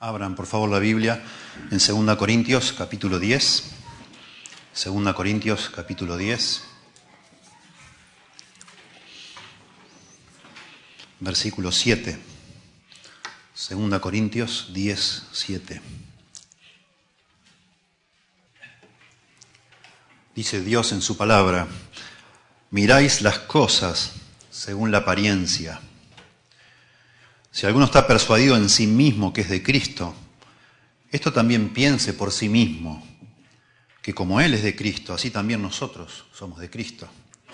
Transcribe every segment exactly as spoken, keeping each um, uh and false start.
Abran, por favor, la Biblia en segunda Corintios, capítulo diez. segunda Corintios, capítulo diez. Versículo siete. segunda Corintios diez, siete. Dice Dios en su palabra: miráis las cosas según la apariencia. Si alguno está persuadido en sí mismo que es de Cristo, esto también piense por sí mismo, que como Él es de Cristo, así también nosotros somos de Cristo.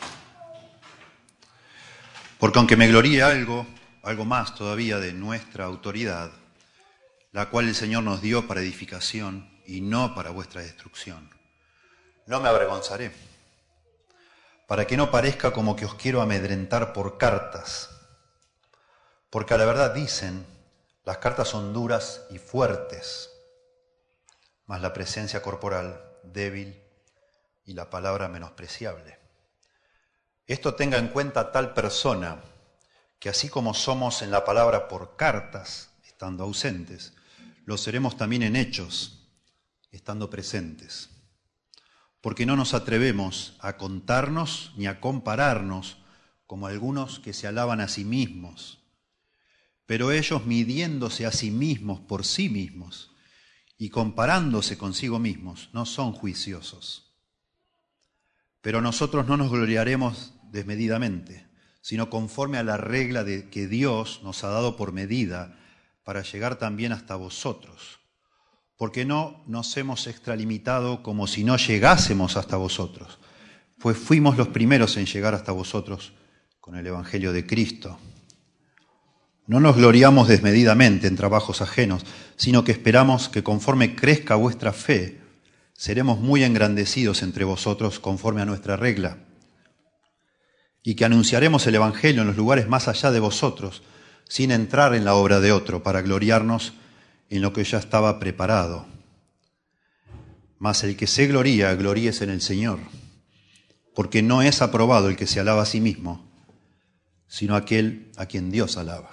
Porque aunque me gloríe algo, algo más todavía de nuestra autoridad, la cual el Señor nos dio para edificación y no para vuestra destrucción, no me avergonzaré, para que no parezca como que os quiero amedrentar por cartas. Porque a la verdad dicen, las cartas son duras y fuertes, mas la presencia corporal débil y la palabra menospreciable. Esto tenga en cuenta tal persona, que así como somos en la palabra por cartas, estando ausentes, lo seremos también en hechos, estando presentes. Porque no nos atrevemos a contarnos ni a compararnos como algunos que se alaban a sí mismos. Pero ellos, midiéndose a sí mismos por sí mismos y comparándose consigo mismos, no son juiciosos. Pero nosotros no nos gloriaremos desmedidamente, sino conforme a la regla de que Dios nos ha dado por medida para llegar también hasta vosotros. Porque no nos hemos extralimitado como si no llegásemos hasta vosotros, pues fuimos los primeros en llegar hasta vosotros con el Evangelio de Cristo. No nos gloriamos desmedidamente en trabajos ajenos, sino que esperamos que conforme crezca vuestra fe, seremos muy engrandecidos entre vosotros conforme a nuestra regla, y que anunciaremos el Evangelio en los lugares más allá de vosotros, sin entrar en la obra de otro, para gloriarnos en lo que ya estaba preparado. Mas el que se gloría, gloríese en el Señor, porque no es aprobado el que se alaba a sí mismo, sino aquel a quien Dios alaba.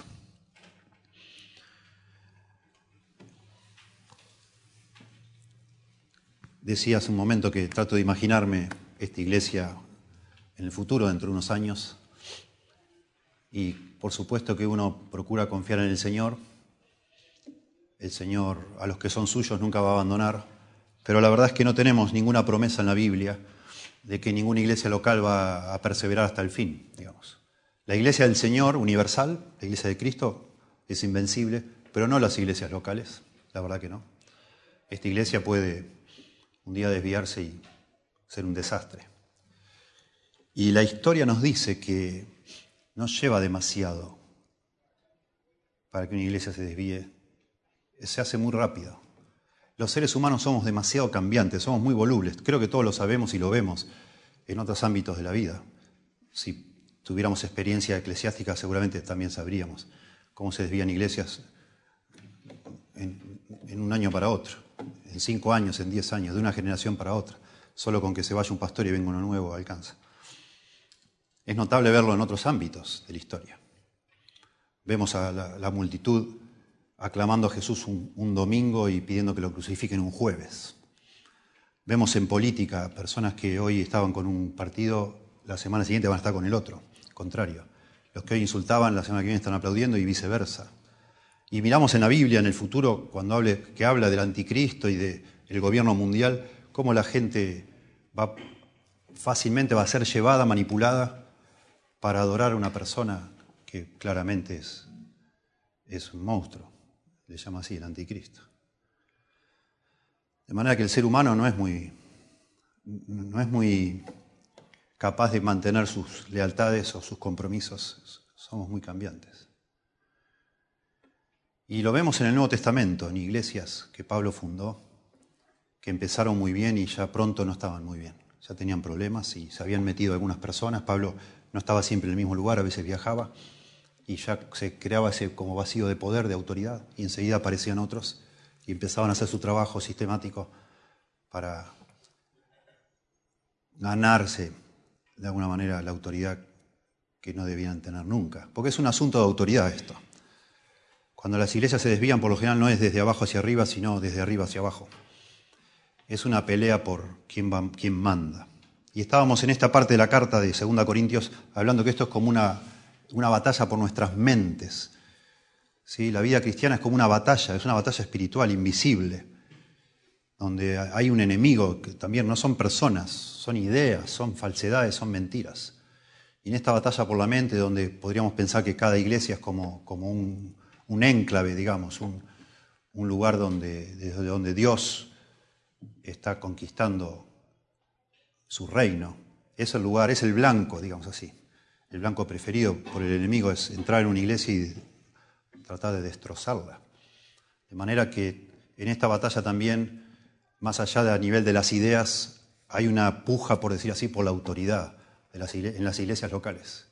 Decía hace un momento que trato de imaginarme esta iglesia en el futuro, dentro de unos años, y por supuesto que uno procura confiar en el Señor. El Señor a los que son suyos nunca va a abandonar, pero la verdad es que no tenemos ninguna promesa en la Biblia de que ninguna iglesia local va a perseverar hasta el fin, digamos. La iglesia del Señor universal, la iglesia de Cristo, es invencible, pero no las iglesias locales, la verdad que no. Esta iglesia puede un día desviarse y ser un desastre. Y la historia nos dice que no lleva demasiado para que una iglesia se desvíe. Se hace muy rápido. Los seres humanos somos demasiado cambiantes, somos muy volubles. Creo que todos lo sabemos y lo vemos en otros ámbitos de la vida. Si tuviéramos experiencia eclesiástica, seguramente también sabríamos cómo se desvían iglesias en, en un año para otro. En cinco años, en diez años, de una generación para otra. Solo con que se vaya un pastor y venga uno nuevo alcanza. Es notable verlo en otros ámbitos de la historia. Vemos a la, la multitud aclamando a Jesús un, un domingo y pidiendo que lo crucifiquen un jueves. Vemos en política personas que hoy estaban con un partido, la semana siguiente van a estar con el otro, contrario. Los que hoy insultaban, la semana que viene están aplaudiendo y viceversa. Y miramos en la Biblia, en el futuro, cuando hable, que habla del anticristo y del gobierno mundial, cómo la gente va, fácilmente va a ser llevada, manipulada, para adorar a una persona que claramente es, es un monstruo. Le llama así, el anticristo. De manera que el ser humano no es muy, no es muy capaz de mantener sus lealtades o sus compromisos. Somos muy cambiantes. Y lo vemos en el Nuevo Testamento, en iglesias que Pablo fundó, que empezaron muy bien y ya pronto no estaban muy bien. Ya tenían problemas y se habían metido algunas personas. Pablo no estaba siempre en el mismo lugar, a veces viajaba, y ya se creaba ese como vacío de poder, de autoridad, y enseguida aparecían otros y empezaban a hacer su trabajo sistemático para ganarse de alguna manera la autoridad que no debían tener nunca. Porque es un asunto de autoridad esto. Cuando las iglesias se desvían, por lo general no es desde abajo hacia arriba, sino desde arriba hacia abajo. Es una pelea por quién, va, quién manda. Y estábamos en esta parte de la carta de segunda Corintios hablando que esto es como una, una batalla por nuestras mentes. ¿Sí? La vida cristiana es como una batalla, es una batalla espiritual, invisible, donde hay un enemigo que también no son personas, son ideas, son falsedades, son mentiras. Y en esta batalla por la mente, donde podríamos pensar que cada iglesia es como, como un, un enclave, digamos, un, un lugar donde, desde donde Dios está conquistando su reino. Es el lugar, es el blanco, digamos así. El blanco preferido por el enemigo es entrar en una iglesia y tratar de destrozarla. De manera que en esta batalla también, más allá de a nivel de las ideas, hay una puja, por decir así, por la autoridad de las iglesias, en las iglesias locales.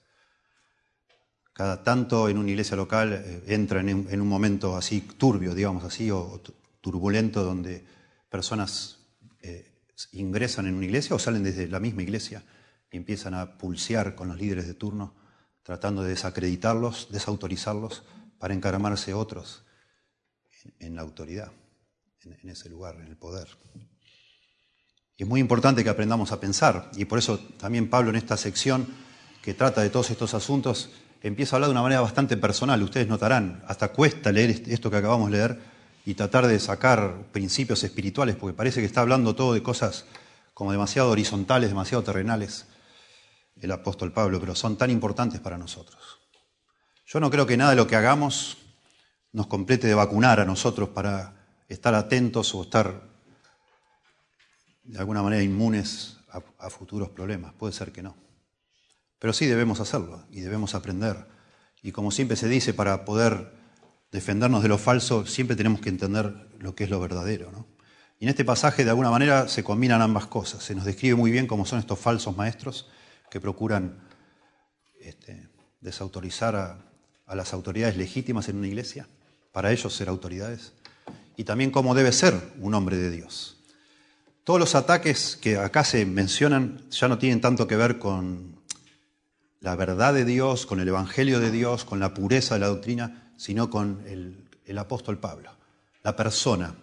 Cada tanto en una iglesia local eh, entra en un, en un momento así turbio, digamos así, o, o turbulento, donde personas eh, ingresan en una iglesia o salen desde la misma iglesia y empiezan a pulsear con los líderes de turno, tratando de desacreditarlos, desautorizarlos, para encaramarse otros en, en la autoridad, en, en ese lugar, en el poder. Y es muy importante que aprendamos a pensar, y por eso también Pablo en esta sección que trata de todos estos asuntos empieza a hablar de una manera bastante personal. Ustedes notarán, hasta cuesta leer esto que acabamos de leer y tratar de sacar principios espirituales, porque parece que está hablando todo de cosas como demasiado horizontales, demasiado terrenales, el apóstol Pablo, pero son tan importantes para nosotros. Yo no creo que nada de lo que hagamos nos complete de vacunar a nosotros para estar atentos o estar de alguna manera inmunes a, a futuros problemas. Puede ser que no. Pero sí debemos hacerlo y debemos aprender. Y como siempre se dice, para poder defendernos de lo falso, siempre tenemos que entender lo que es lo verdadero, ¿no? Y en este pasaje, de alguna manera, se combinan ambas cosas. Se nos describe muy bien cómo son estos falsos maestros que procuran este, desautorizar a, a las autoridades legítimas en una iglesia, para ellos ser autoridades, y también cómo debe ser un hombre de Dios. Todos los ataques que acá se mencionan ya no tienen tanto que ver con la verdad de Dios, con el evangelio de Dios, con la pureza de la doctrina, sino con el, el apóstol Pablo, la persona,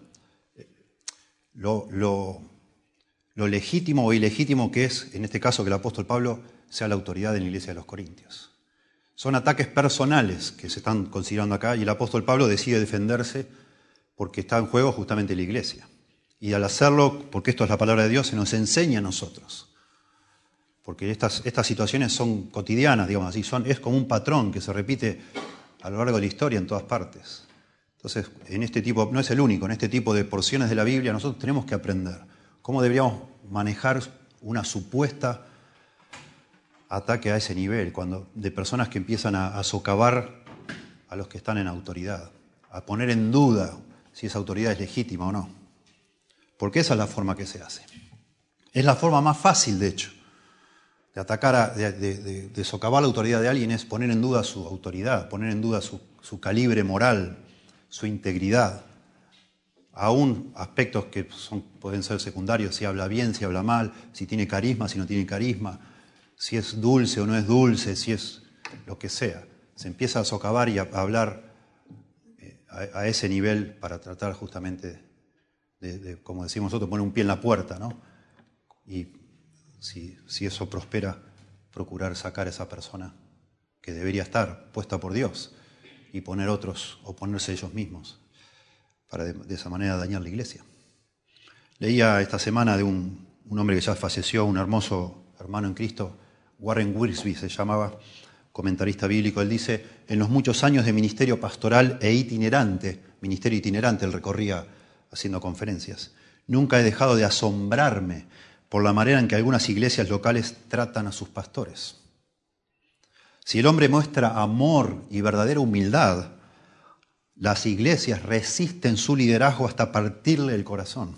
lo, lo, lo legítimo o ilegítimo que es, en este caso, que el apóstol Pablo sea la autoridad en la iglesia de los Corintios. Son ataques personales que se están considerando acá y el apóstol Pablo decide defenderse porque está en juego justamente la iglesia. Y al hacerlo, porque esto es la palabra de Dios, se nos enseña a nosotros. Porque estas, estas situaciones son cotidianas, digamos así, son, es como un patrón que se repite a lo largo de la historia en todas partes. Entonces, en este tipo, no es el único, en este tipo de porciones de la Biblia nosotros tenemos que aprender cómo deberíamos manejar una supuesta ataque a ese nivel, cuando de personas que empiezan a, a socavar a los que están en autoridad, a poner en duda si esa autoridad es legítima o no. Porque esa es la forma que se hace. Es la forma más fácil, de hecho, de atacar, a, de, de, de socavar la autoridad de alguien, es poner en duda su autoridad, poner en duda su, su calibre moral, su integridad. Aún aspectos que son, pueden ser secundarios, si habla bien, si habla mal, si tiene carisma, si no tiene carisma, si es dulce o no es dulce, si es lo que sea. Se empieza a socavar y a, a hablar eh, a, a ese nivel para tratar justamente de, de, como decimos nosotros, poner un pie en la puerta, ¿no? Y si, si eso prospera, procurar sacar a esa persona que debería estar puesta por Dios y poner otros o ponerse ellos mismos para de, de esa manera dañar la iglesia. Leía esta semana de un, un hombre que ya falleció, un hermoso hermano en Cristo, Warren Wiersbe se llamaba, comentarista bíblico. Él dice: en los muchos años de ministerio pastoral e itinerante, ministerio itinerante, él recorría haciendo conferencias, nunca he dejado de asombrarme por la manera en que algunas iglesias locales tratan a sus pastores. Si el hombre muestra amor y verdadera humildad, las iglesias resisten su liderazgo hasta partirle el corazón.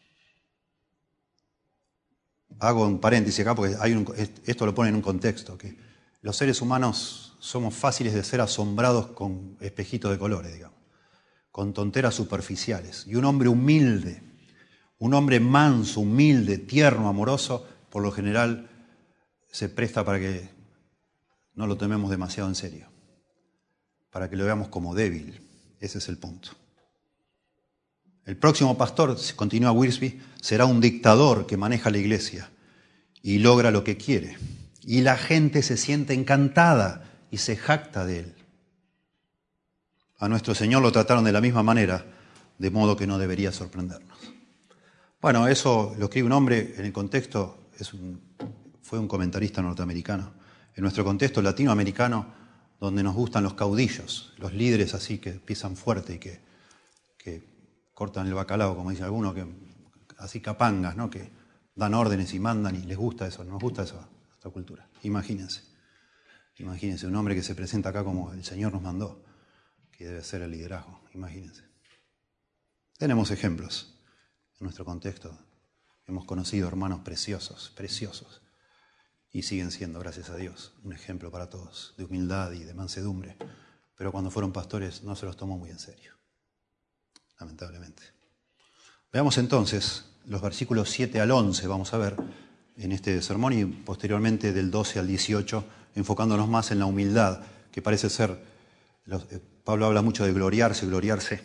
Hago un paréntesis acá porque hay un, esto lo pone en un contexto, que los seres humanos somos fáciles de ser asombrados con espejitos de colores, digamos, con tonteras superficiales. Y un hombre humilde, un hombre manso, humilde, tierno, amoroso, por lo general se presta para que no lo tomemos demasiado en serio, para que lo veamos como débil. Ese es el punto. El próximo pastor, continúa Wiersbe, será un dictador que maneja la iglesia y logra lo que quiere. Y la gente se siente encantada y se jacta de él. A nuestro Señor lo trataron de la misma manera, de modo que no debería sorprendernos. Bueno, eso lo escribe un hombre en el contexto, es un, fue un comentarista norteamericano. En nuestro contexto latinoamericano, donde nos gustan los caudillos, los líderes así que pisan fuerte y que, que cortan el bacalao, como dice alguno, que así capangas, ¿no? Que dan órdenes y mandan y les gusta eso, nos gusta eso a nuestra cultura. Imagínense, imagínense un hombre que se presenta acá como el Señor nos mandó, que debe ser el liderazgo, imagínense. Tenemos ejemplos en nuestro contexto. Hemos conocido hermanos preciosos, preciosos, y siguen siendo, gracias a Dios, un ejemplo para todos, de humildad y de mansedumbre. Pero cuando fueron pastores no se los tomó muy en serio, lamentablemente. Veamos entonces los versículos siete al once, vamos a ver, en este sermón, y posteriormente del doce al dieciocho, enfocándonos más en la humildad, que parece ser, los, eh, Pablo habla mucho de gloriarse, gloriarse,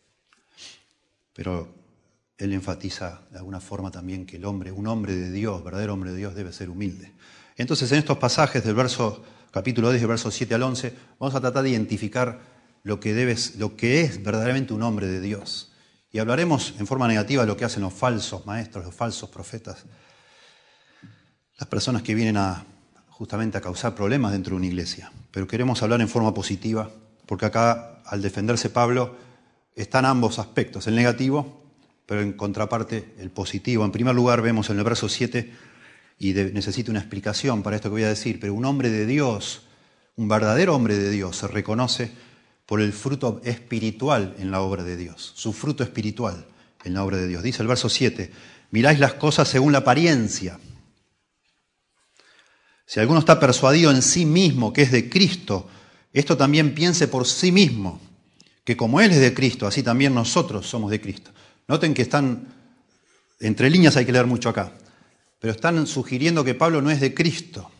pero él enfatiza de alguna forma también que el hombre, un hombre de Dios, verdadero hombre de Dios, debe ser humilde. Entonces, en estos pasajes del verso, capítulo diez, del verso siete al once, vamos a tratar de identificar lo que, debes, lo que es verdaderamente un hombre de Dios. Y hablaremos en forma negativa de lo que hacen los falsos maestros, los falsos profetas, las personas que vienen a justamente a causar problemas dentro de una iglesia. Pero queremos hablar en forma positiva, porque acá, al defenderse Pablo, están ambos aspectos, el negativo, pero en contraparte el positivo. En primer lugar, vemos en el verso siete, y de, necesito una explicación para esto que voy a decir, pero un hombre de Dios, un verdadero hombre de Dios, se reconoce por el fruto espiritual en la obra de Dios, su fruto espiritual en la obra de Dios. Dice el verso siete, miráis las cosas según la apariencia. Si alguno está persuadido en sí mismo que es de Cristo, esto también piense por sí mismo, que como Él es de Cristo, así también nosotros somos de Cristo. Noten que están, entre líneas hay que leer mucho acá, pero están sugiriendo que Pablo no es de Cristo.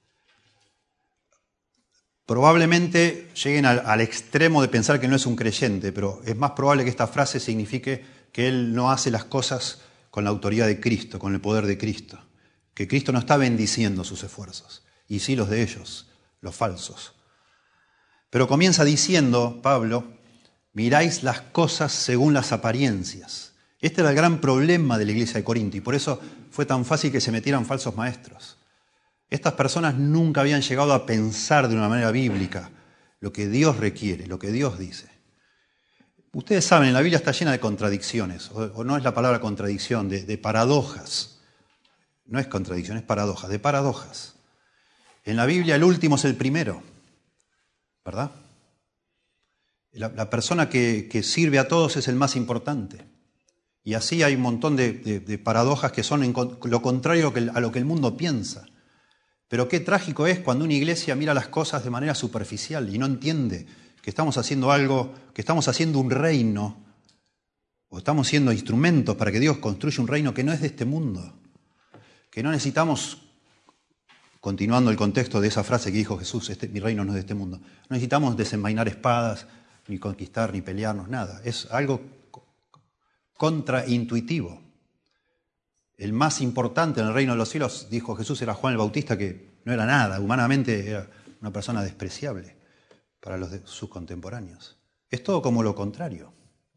Probablemente lleguen al, al extremo de pensar que no es un creyente, pero es más probable que esta frase signifique que él no hace las cosas con la autoridad de Cristo, con el poder de Cristo. Que Cristo no está bendiciendo sus esfuerzos, y sí los de ellos, los falsos. Pero comienza diciendo, Pablo, miráis las cosas según las apariencias. Este era el gran problema de la iglesia de Corinto, y por eso fue tan fácil que se metieran falsos maestros. Estas personas nunca habían llegado a pensar de una manera bíblica lo que Dios requiere, lo que Dios dice. Ustedes saben, la Biblia está llena de contradicciones, o, o no es la palabra contradicción, de, de paradojas. No es contradicción, es paradoja, de paradojas. En la Biblia el último es el primero, ¿verdad? La, la persona que, que sirve a todos es el más importante. Y así hay un montón de, de, de paradojas que son en lo contrario a lo que el mundo piensa. Pero qué trágico es cuando una iglesia mira las cosas de manera superficial y no entiende que estamos haciendo algo, que estamos haciendo un reino, o estamos siendo instrumentos para que Dios construya un reino que no es de este mundo. Que no necesitamos, continuando el contexto de esa frase que dijo Jesús, este, mi reino no es de este mundo, no necesitamos desenvainar espadas, ni conquistar, ni pelearnos, nada. Es algo contraintuitivo. El más importante en el reino de los cielos, dijo Jesús, era Juan el Bautista, que no era nada, humanamente era una persona despreciable para los de sus contemporáneos. Es todo como lo contrario.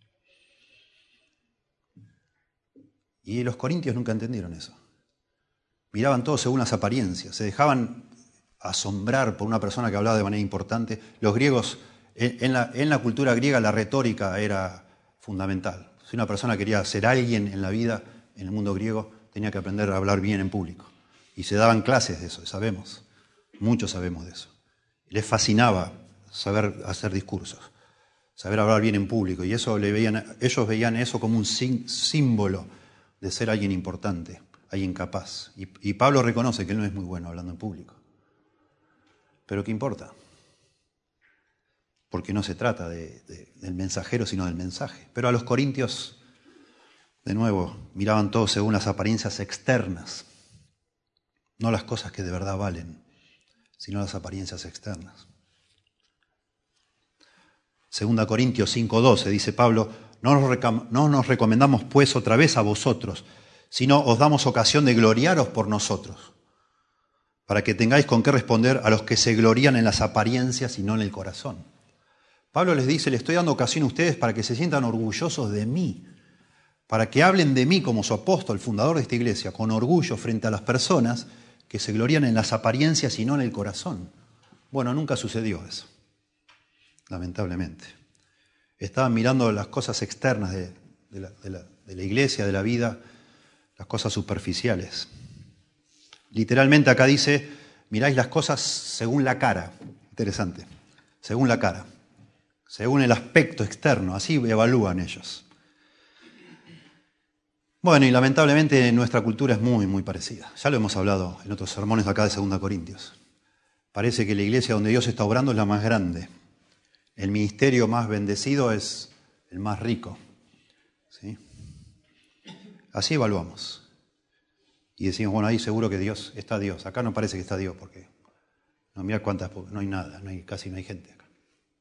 Y los corintios nunca entendieron eso. Miraban todo según las apariencias, se dejaban asombrar por una persona que hablaba de manera importante. Los griegos, en la, en la cultura griega la retórica era fundamental. Si una persona quería ser alguien en la vida, en el mundo griego, tenía que aprender a hablar bien en público. Y se daban clases de eso, sabemos, muchos sabemos de eso. Les fascinaba saber hacer discursos, saber hablar bien en público, y eso le veían, ellos veían eso como un símbolo de ser alguien importante, alguien capaz. Y, y Pablo reconoce que él no es muy bueno hablando en público. Pero ¿qué importa? Porque no se trata de, de, del mensajero, sino del mensaje. Pero a los corintios, de nuevo, miraban todo según las apariencias externas, no las cosas que de verdad valen, sino las apariencias externas. Segunda Corintios cinco doce, dice Pablo, no nos, recam- no nos recomendamos pues otra vez a vosotros, sino os damos ocasión de gloriaros por nosotros, para que tengáis con qué responder a los que se glorían en las apariencias y no en el corazón. Pablo les dice, le estoy dando ocasión a ustedes para que se sientan orgullosos de mí, para que hablen de mí como su apóstol, fundador de esta iglesia, con orgullo frente a las personas que se glorían en las apariencias y no en el corazón. Bueno, nunca sucedió eso, lamentablemente. Estaban mirando las cosas externas de, de, la, de, la, de la iglesia, de la vida, las cosas superficiales. Literalmente acá dice, miráis las cosas según la cara. Interesante, según la cara, según el aspecto externo, así evalúan ellos. Bueno, y lamentablemente nuestra cultura es muy, muy parecida. Ya lo hemos hablado en otros sermones acá de Segunda Corintios. Parece que la iglesia donde Dios está obrando es la más grande. El ministerio más bendecido es el más rico. ¿Sí? Así evaluamos. Y decimos, bueno, ahí seguro que Dios, está Dios. Acá no parece que está Dios, porque no, mirá cuántas, no hay nada, no hay, casi no hay gente acá.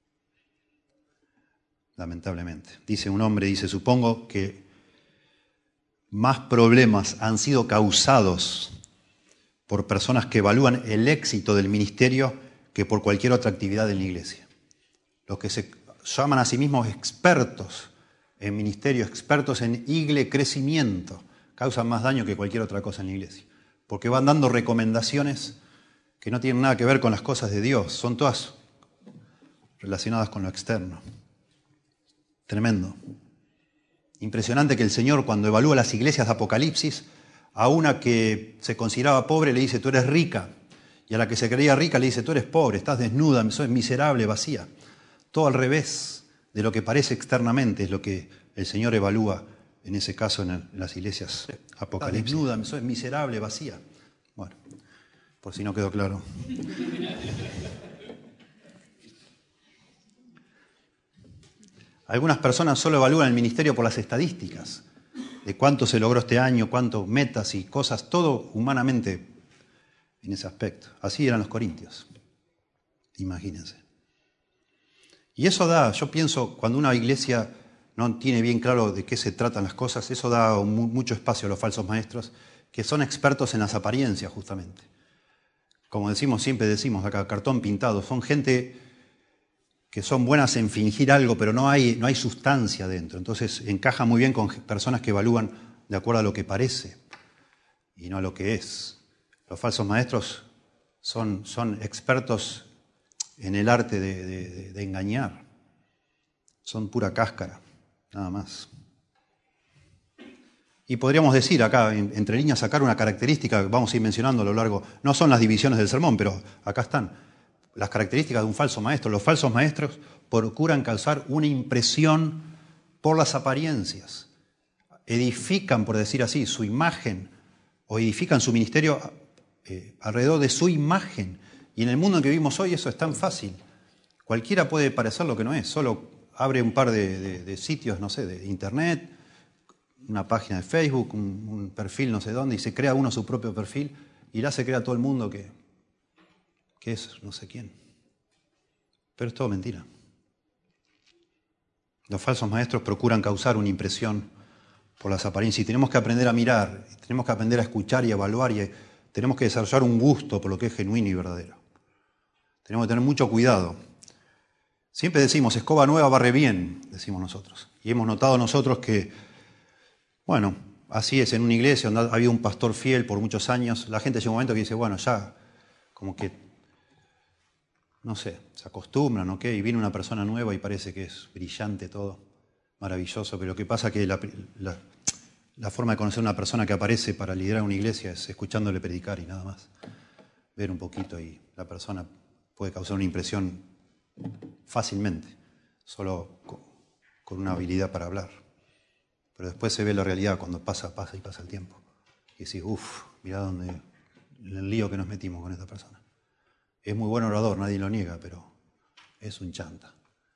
Lamentablemente. Dice un hombre, dice, supongo que más problemas han sido causados por personas que evalúan el éxito del ministerio que por cualquier otra actividad en la iglesia. Los que se llaman a sí mismos expertos en ministerio, expertos en igle crecimiento, causan más daño que cualquier otra cosa en la iglesia. Porque van dando recomendaciones que no tienen nada que ver con las cosas de Dios, son todas relacionadas con lo externo. Tremendo. Impresionante que el Señor, cuando evalúa las iglesias de Apocalipsis, a una que se consideraba pobre le dice, tú eres rica. Y a la que se creía rica le dice, tú eres pobre, estás desnuda, sos miserable, vacía. Todo al revés de lo que parece externamente es lo que el Señor evalúa, en ese caso en, el, en las iglesias Apocalipsis. Estás desnuda, sos miserable, vacía. Bueno, por si no quedó claro. Algunas personas solo evalúan el ministerio por las estadísticas, de cuánto se logró este año, cuánto metas y cosas, todo humanamente en ese aspecto. Así eran los corintios, imagínense. Y eso da, yo pienso, cuando una iglesia no tiene bien claro de qué se tratan las cosas, eso da mucho espacio a los falsos maestros, que son expertos en las apariencias justamente. Como decimos, siempre decimos acá, cartón pintado, son gente que son buenas en fingir algo, pero no hay, no hay sustancia dentro. Entonces encaja muy bien con personas que evalúan de acuerdo a lo que parece y no a lo que es. Los falsos maestros son, son expertos en el arte de, de, de engañar. Son pura cáscara, nada más. Y podríamos decir acá, entre líneas, sacar una característica que vamos a ir mencionando a lo largo, no son las divisiones del sermón, pero acá están. Las características de un falso maestro. Los falsos maestros procuran causar una impresión por las apariencias. Edifican, por decir así, su imagen o edifican su ministerio eh, alrededor de su imagen. Y en el mundo en que vivimos hoy eso es tan fácil. Cualquiera puede parecer lo que no es. Solo abre un par de, de, de sitios, no sé, de internet, una página de Facebook, un, un perfil no sé dónde, y se crea uno su propio perfil y ya se crea todo el mundo que... que es no sé quién. Pero es todo mentira. Los falsos maestros procuran causar una impresión por las apariencias y tenemos que aprender a mirar, tenemos que aprender a escuchar y evaluar y tenemos que desarrollar un gusto por lo que es genuino y verdadero. Tenemos que tener mucho cuidado. Siempre decimos, escoba nueva barre bien, decimos nosotros. Y hemos notado nosotros que, bueno, así es en una iglesia donde ha habido un pastor fiel por muchos años, la gente llega un momento que dice, bueno, ya, como que no sé, se acostumbran, ¿ok? Y viene una persona nueva y parece que es brillante todo, maravilloso, pero lo que pasa es que la, la, la forma de conocer a una persona que aparece para liderar una iglesia es escuchándole predicar y nada más. Ver un poquito y la persona puede causar una impresión fácilmente, solo con, con una habilidad para hablar. Pero después se ve la realidad cuando pasa, pasa y pasa el tiempo. Y decís, uff, mirá dónde, el lío que nos metimos con esta persona. Es muy buen orador, nadie lo niega, pero es un chanta.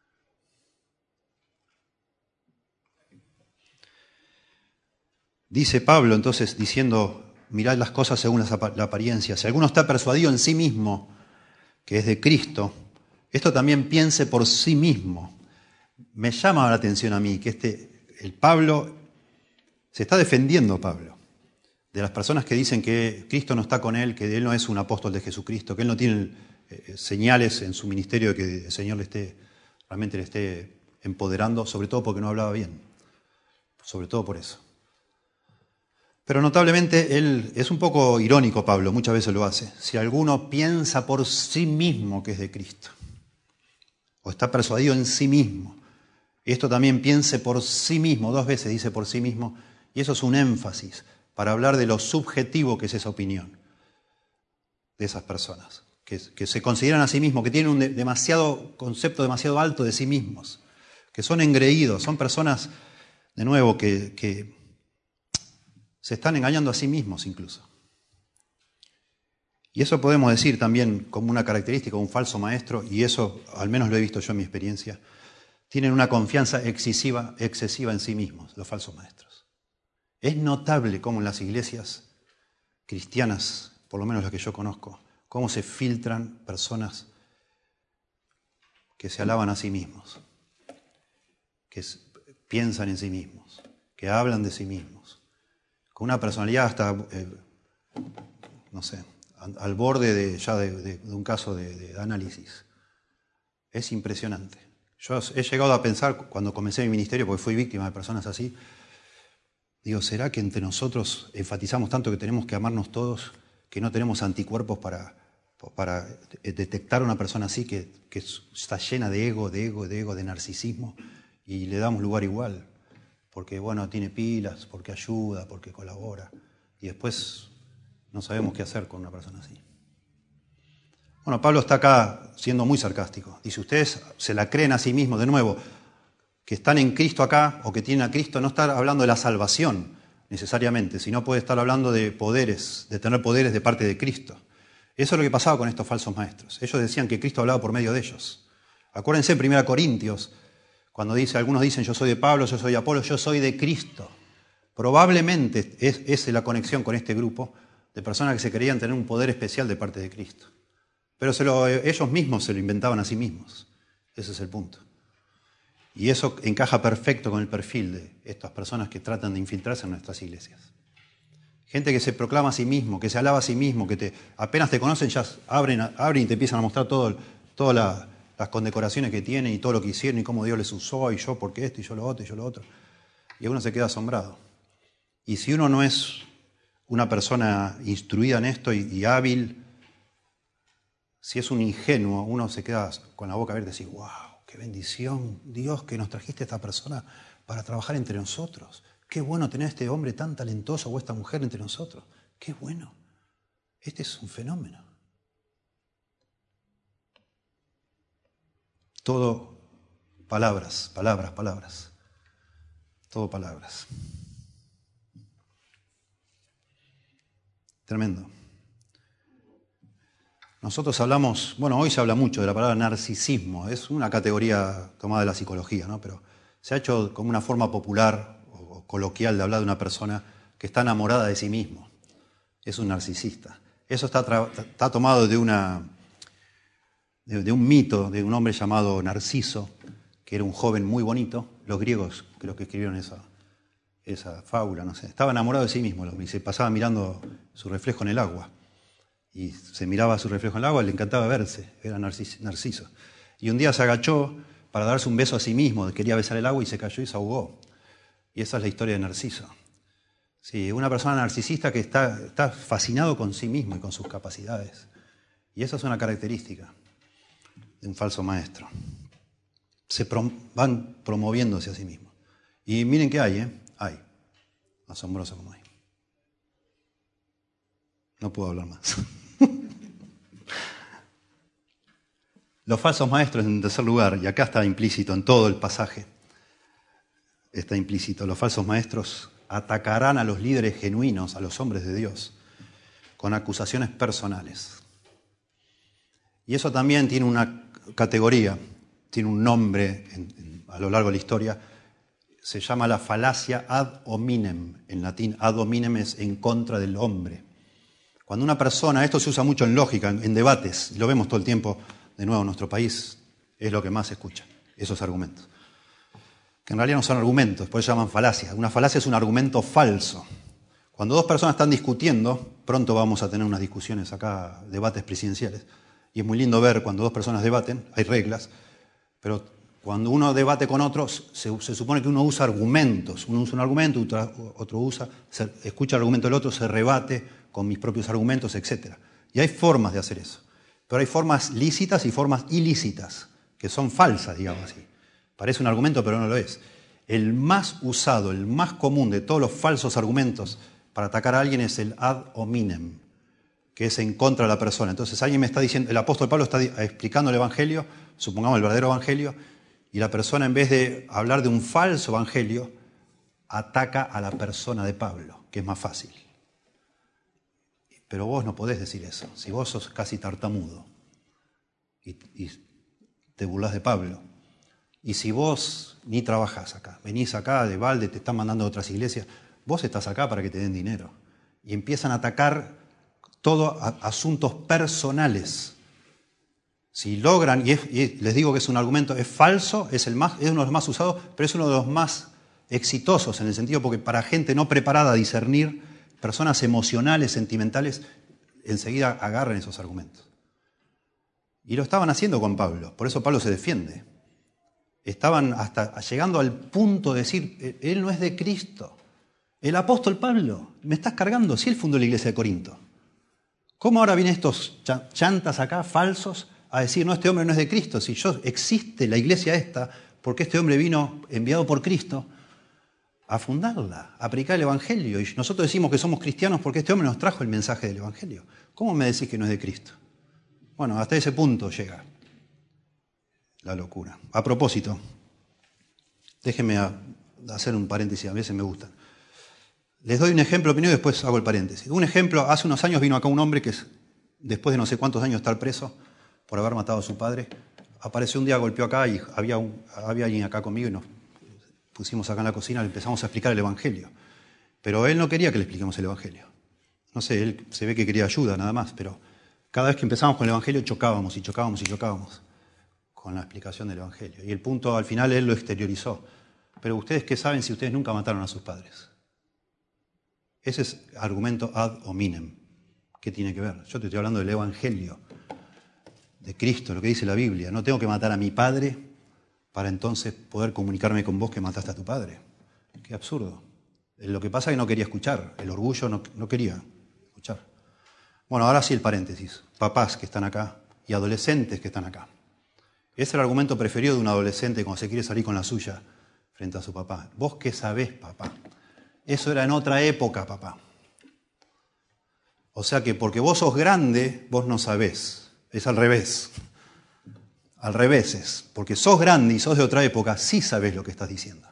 Dice Pablo, entonces, diciendo, mirad las cosas según la apariencia. Si alguno está persuadido en sí mismo, que es de Cristo, esto también piense por sí mismo. me llama la atención a mí que este, el Pablo, se está defendiendo Pablo de las personas que dicen que Cristo no está con él, que él no es un apóstol de Jesucristo, que él no tiene eh, señales en su ministerio de que el Señor le esté, realmente le esté empoderando, sobre todo porque no hablaba bien, sobre todo por eso. Pero notablemente él es un poco irónico, Pablo, muchas veces lo hace. Si alguno piensa por sí mismo que es de Cristo, o está persuadido en sí mismo, esto también piense por sí mismo, dos veces dice por sí mismo, y eso es un énfasis para hablar de lo subjetivo que es esa opinión de esas personas, que, que se consideran a sí mismos, que tienen un de, demasiado concepto demasiado alto de sí mismos, que son engreídos, son personas, de nuevo, que, que se están engañando a sí mismos incluso. Y eso podemos decir también como una característica de un falso maestro, y eso al menos lo he visto yo en mi experiencia, tienen una confianza excesiva, excesiva en sí mismos, los falsos maestros. Es notable cómo en las iglesias cristianas, por lo menos las que yo conozco, cómo se filtran personas que se alaban a sí mismos, que piensan en sí mismos, que hablan de sí mismos, con una personalidad hasta, eh, no sé, al borde de, ya de, de, de un caso de, de análisis. Es impresionante. Yo he llegado a pensar, cuando comencé mi ministerio, porque fui víctima de personas así, digo, ¿será que entre nosotros enfatizamos tanto que tenemos que amarnos todos, que no tenemos anticuerpos para, para detectar a una persona así que, que está llena de ego, de ego, de ego, de narcisismo, y le damos lugar igual? Porque, bueno, tiene pilas, porque ayuda, porque colabora, y después no sabemos qué hacer con una persona así. Bueno, Pablo está acá siendo muy sarcástico. Dice, ustedes se la creen a sí mismos, de nuevo, que están en Cristo acá o que tienen a Cristo, no está hablando de la salvación necesariamente, sino puede estar hablando de poderes, de tener poderes de parte de Cristo. Eso es lo que pasaba con estos falsos maestros. Ellos decían que Cristo hablaba por medio de ellos. Acuérdense en primera Corintios, cuando dice, algunos dicen yo soy de Pablo, yo soy de Apolo, yo soy de Cristo. Probablemente es, es la conexión con este grupo de personas que se creían tener un poder especial de parte de Cristo. Pero se lo, ellos mismos se lo inventaban a sí mismos. Ese es el punto. Y eso encaja perfecto con el perfil de estas personas que tratan de infiltrarse en nuestras iglesias. Gente que se proclama a sí mismo, que se alaba a sí mismo, que te, apenas te conocen ya abren, abren y te empiezan a mostrar todo, todas la, las condecoraciones que tienen y todo lo que hicieron y cómo Dios les usó y yo porque esto y yo lo otro y yo lo otro. Y uno se queda asombrado. Y si uno no es una persona instruida en esto y, y hábil, si es un ingenuo, uno se queda con la boca abierta y dice, wow, qué bendición, Dios, que nos trajiste a esta persona para trabajar entre nosotros. Qué bueno tener a este hombre tan talentoso o esta mujer entre nosotros. Qué bueno. Este es un fenómeno. Todo palabras, palabras, palabras. Todo palabras. Tremendo. Nosotros hablamos, bueno, hoy se habla mucho de la palabra narcisismo, es una categoría tomada de la psicología, ¿no? Pero se ha hecho como una forma popular o coloquial de hablar de una persona que está enamorada de sí mismo. Es un narcisista. Eso está, está tomado de, una, de, de un mito de un hombre llamado Narciso, que era un joven muy bonito. Los griegos creo que escribieron esa, esa fábula, no sé. Estaba enamorado de sí mismo y se pasaba mirando su reflejo en el agua. Y se miraba su reflejo en el agua, le encantaba verse, era Narciso. Y un día se agachó para darse un beso a sí mismo, quería besar el agua y se cayó y se ahogó. Y esa es la historia de Narciso. Sí, una persona narcisista que está, está fascinado con sí mismo y con sus capacidades. Y esa es una característica de un falso maestro. Se prom- van promoviéndose a sí mismos. Y miren qué hay, ¿eh? Hay. Asombroso como hay. No puedo hablar más. Los falsos maestros, en tercer lugar, y acá está implícito en todo el pasaje, está implícito, los falsos maestros atacarán a los líderes genuinos, a los hombres de Dios, con acusaciones personales. Y eso también tiene una categoría, tiene un nombre en, en, a lo largo de la historia, se llama la falacia ad hominem, en latín ad hominem es en contra del hombre. Cuando una persona, esto se usa mucho en lógica, en, en debates, lo vemos todo el tiempo, de nuevo en nuestro país, es lo que más se escucha, esos argumentos. que en realidad no son argumentos, por eso llaman falacias. Una falacia es un argumento falso. Cuando dos personas están discutiendo, pronto vamos a tener unas discusiones acá, debates presidenciales, y es muy lindo ver cuando dos personas debaten, hay reglas, pero cuando uno debate con otros, se, se supone que uno usa argumentos. Uno usa un argumento, otro, otro usa, se, escucha el argumento del otro, se rebate con mis propios argumentos, etcétera. Y hay formas de hacer eso. Pero hay formas lícitas y formas ilícitas, que son falsas, digamos así. Parece un argumento, pero no lo es. El más usado, el más común de todos los falsos argumentos para atacar a alguien es el ad hominem, que es en contra de la persona. Entonces alguien me está diciendo, el apóstol Pablo está explicando el evangelio, supongamos el verdadero evangelio, y la persona, en vez de hablar de un falso evangelio, ataca a la persona de Pablo, que es más fácil. Pero vos no podés decir eso, si vos sos casi tartamudo y, y te burlás de Pablo. Y si vos ni trabajás acá, venís acá de balde, te están mandando a otras iglesias, vos estás acá para que te den dinero. Y empiezan a atacar todo a, asuntos personales. Si logran, y, es, y les digo que es un argumento, es falso, es, el más, es uno de los más usados, pero es uno de los más exitosos en el sentido porque para gente no preparada a discernir, personas emocionales, sentimentales, enseguida agarran esos argumentos. Y lo estaban haciendo con Pablo, por eso Pablo se defiende. Estaban hasta llegando al punto de decir, él no es de Cristo. El apóstol Pablo, me estás cargando, si él fundó la iglesia de Corinto. ¿Cómo ahora vienen estos chantas acá, falsos, a decir, no, este hombre no es de Cristo? Si yo existe la iglesia esta, porque este hombre vino enviado por Cristo a fundarla, a predicar el evangelio. Y nosotros decimos que somos cristianos porque este hombre nos trajo el mensaje del evangelio. ¿Cómo me decís que no es de Cristo? Bueno, hasta ese punto llega la locura. A propósito, déjenme a, a hacer un paréntesis, a veces me gustan. Les doy un ejemplo primero y después hago el paréntesis. Un ejemplo, hace unos años vino acá un hombre que es, después de no sé cuántos años estar preso por haber matado a su padre, apareció un día, golpeó acá y había, un, había alguien acá conmigo y nos pusimos acá en la cocina, le empezamos a explicar el evangelio. Pero él no quería que le expliquemos el evangelio. No sé, él se ve que quería ayuda nada más, pero cada vez que empezamos con el evangelio chocábamos y chocábamos y chocábamos con la explicación del evangelio. Y el punto, al final, él lo exteriorizó. Pero ustedes, ¿qué saben si ustedes nunca mataron a sus padres? Ese es argumento ad hominem. ¿Qué tiene que ver? Yo te estoy hablando del evangelio, de Cristo, lo que dice la Biblia. No tengo que matar a mi padre para entonces poder comunicarme con vos que mataste a tu padre. Qué absurdo. Lo que pasa es que no quería escuchar. El orgullo no, no quería escuchar. Bueno, ahora sí el paréntesis. Papás que están acá y adolescentes que están acá. Es el argumento preferido de un adolescente cuando se quiere salir con la suya frente a su papá. ¿Vos qué sabés, papá? Eso era en otra época, papá. O sea que porque vos sos grande, vos no sabés. Es al revés. Al revés es. Porque sos grande y sos de otra época, sí sabés lo que estás diciendo.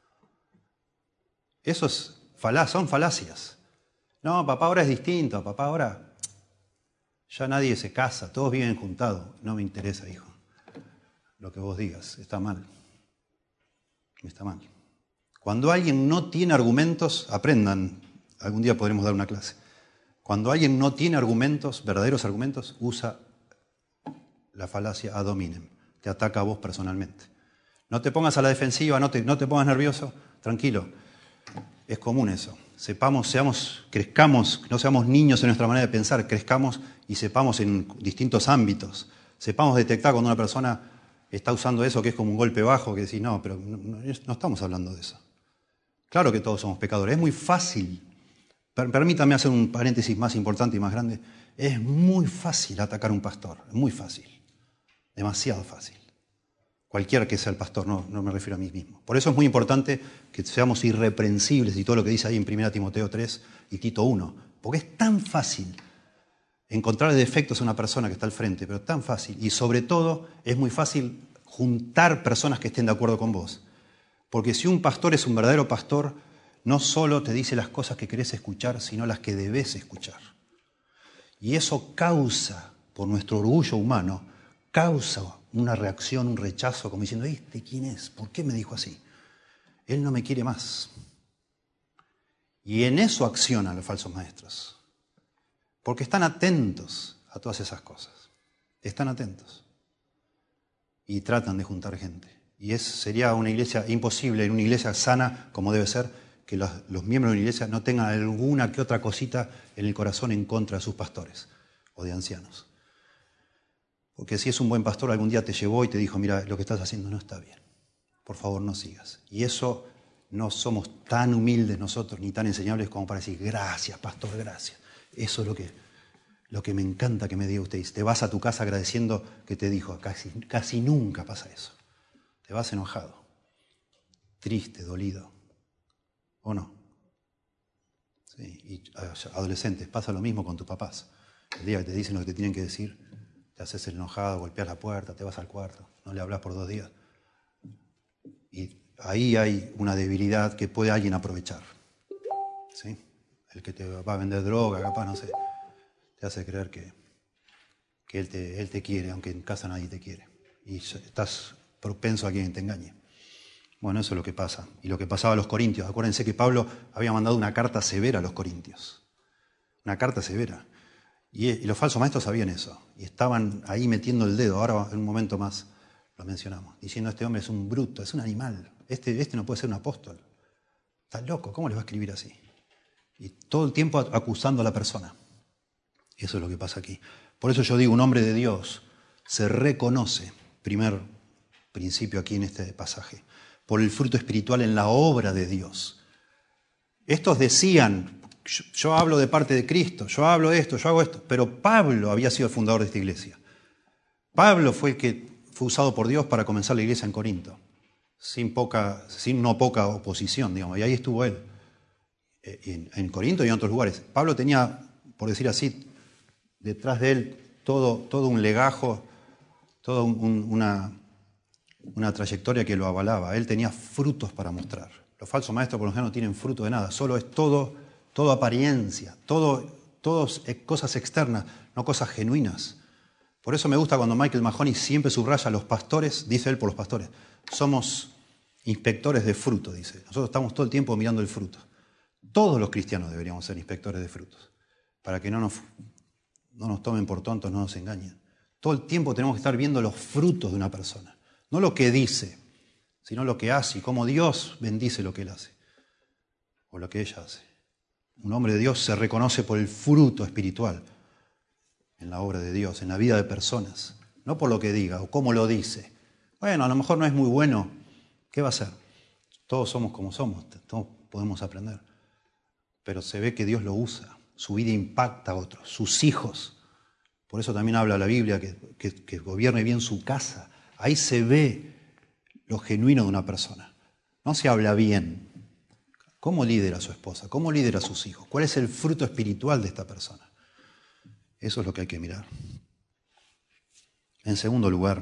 Eso es falaz, son falacias. No, papá ahora es distinto. Papá ahora ya nadie se casa. Todos viven juntados. No me interesa, hijo. Lo que vos digas, está mal. Está mal. Cuando alguien no tiene argumentos, aprendan, algún día podremos dar una clase. Cuando alguien no tiene argumentos, verdaderos argumentos, usa la falacia ad hominem. Te ataca a vos personalmente. No te pongas a la defensiva, no te, no te pongas nervioso, tranquilo. Es común eso. Sepamos, seamos, crezcamos, no seamos niños en nuestra manera de pensar, crezcamos y sepamos en distintos ámbitos. Sepamos detectar cuando una persona está usando eso que es como un golpe bajo, que decís, no, pero no, no, no estamos hablando de eso. Claro que todos somos pecadores. Es muy fácil, per, permítame hacer un paréntesis más importante y más grande, es muy fácil atacar a un pastor, es muy fácil, demasiado fácil. Cualquiera que sea el pastor, no, no me refiero a mí mismo. Por eso es muy importante que seamos irreprensibles y todo lo que dice ahí en primera Timoteo tres y Tito uno, porque es tan fácil encontrar defectos en una persona que está al frente, pero tan fácil. Y sobre todo es muy fácil juntar personas que estén de acuerdo con vos. Porque si un pastor es un verdadero pastor, no solo te dice las cosas que querés escuchar, sino las que debes escuchar. Y eso causa, por nuestro orgullo humano, causa una reacción, un rechazo, como diciendo, ¿este quién es? ¿Por qué me dijo así? Él no me quiere más. Y en eso accionan los falsos maestros. Porque están atentos a todas esas cosas. Están atentos. Y tratan de juntar gente. Y es, sería una iglesia imposible, en una iglesia sana como debe ser, que los, los miembros de una iglesia no tengan alguna que otra cosita en el corazón en contra de sus pastores o de ancianos. Porque si es un buen pastor, algún día te llevó y te dijo, mira, lo que estás haciendo no está bien. Por favor, no sigas. Y eso no somos tan humildes nosotros, ni tan enseñables como para decir, gracias, pastor, gracias. Eso es lo que, lo que me encanta que me diga usted. Te vas a tu casa agradeciendo que te dijo. Casi, casi nunca pasa eso. Te vas enojado, triste, dolido. ¿O no? Sí. Y adolescentes, pasa lo mismo con tus papás. El día que te dicen lo que te tienen que decir, te haces el enojado, golpeas la puerta, te vas al cuarto, no le hablas por dos días. Y ahí hay una debilidad que puede alguien aprovechar. ¿Sí? El que te va a vender droga, capaz, no sé, te hace creer que, que él, te, él te quiere, aunque en casa nadie te quiere. Y estás propenso a quien te engañe. Bueno, eso es lo que pasa. Y lo que pasaba a los corintios. Acuérdense que Pablo había mandado una carta severa a los corintios. Una carta severa. Y, y los falsos maestros sabían eso. Y estaban ahí metiendo el dedo. Ahora, en un momento más, lo mencionamos. Diciendo, este hombre es un bruto, es un animal. Este, este no puede ser un apóstol. Está loco, ¿cómo le va a escribir así? Y todo el tiempo acusando a la persona. Eso es lo que pasa aquí. Por eso yo digo, un hombre de Dios se reconoce, primer principio aquí en este pasaje, por el fruto espiritual en la obra de Dios. Estos decían, yo, yo hablo de parte de Cristo, yo hablo de esto, yo hago esto, pero Pablo había sido el fundador de esta iglesia. Pablo fue el que fue usado por Dios para comenzar la iglesia en Corinto, sin, poca, sin no poca oposición, digamos, y ahí estuvo él, en, en Corinto y en otros lugares. Pablo tenía, por decir así, detrás de él todo, todo un legajo, toda un, un, una... una trayectoria que lo avalaba. Él tenía frutos para mostrar. Los falsos maestros por lo general no tienen fruto de nada, solo es todo, todo apariencia, todo, todos cosas externas, no cosas genuinas. Por eso me gusta cuando Michael Mahoney siempre subraya a los pastores, dice él por los pastores, somos inspectores de fruto, dice. Nosotros estamos todo el tiempo mirando el fruto. Todos los cristianos deberíamos ser inspectores de frutos, para que no nos, no nos tomen por tontos, no nos engañen. Todo el tiempo tenemos que estar viendo los frutos de una persona. No lo que dice, sino lo que hace y cómo Dios bendice lo que él hace o lo que ella hace. Un hombre de Dios se reconoce por el fruto espiritual en la obra de Dios, en la vida de personas, no por lo que diga o cómo lo dice. Bueno, a lo mejor no es muy bueno, ¿qué va a hacer? Todos somos como somos, todos podemos aprender. Pero se ve que Dios lo usa, su vida impacta a otros, sus hijos. Por eso también habla la Biblia que, que, que gobierne bien su casa. Ahí se ve lo genuino de una persona. No se habla bien. ¿Cómo lidera a su esposa? ¿Cómo lidera a sus hijos? ¿Cuál es el fruto espiritual de esta persona? Eso es lo que hay que mirar. En segundo lugar,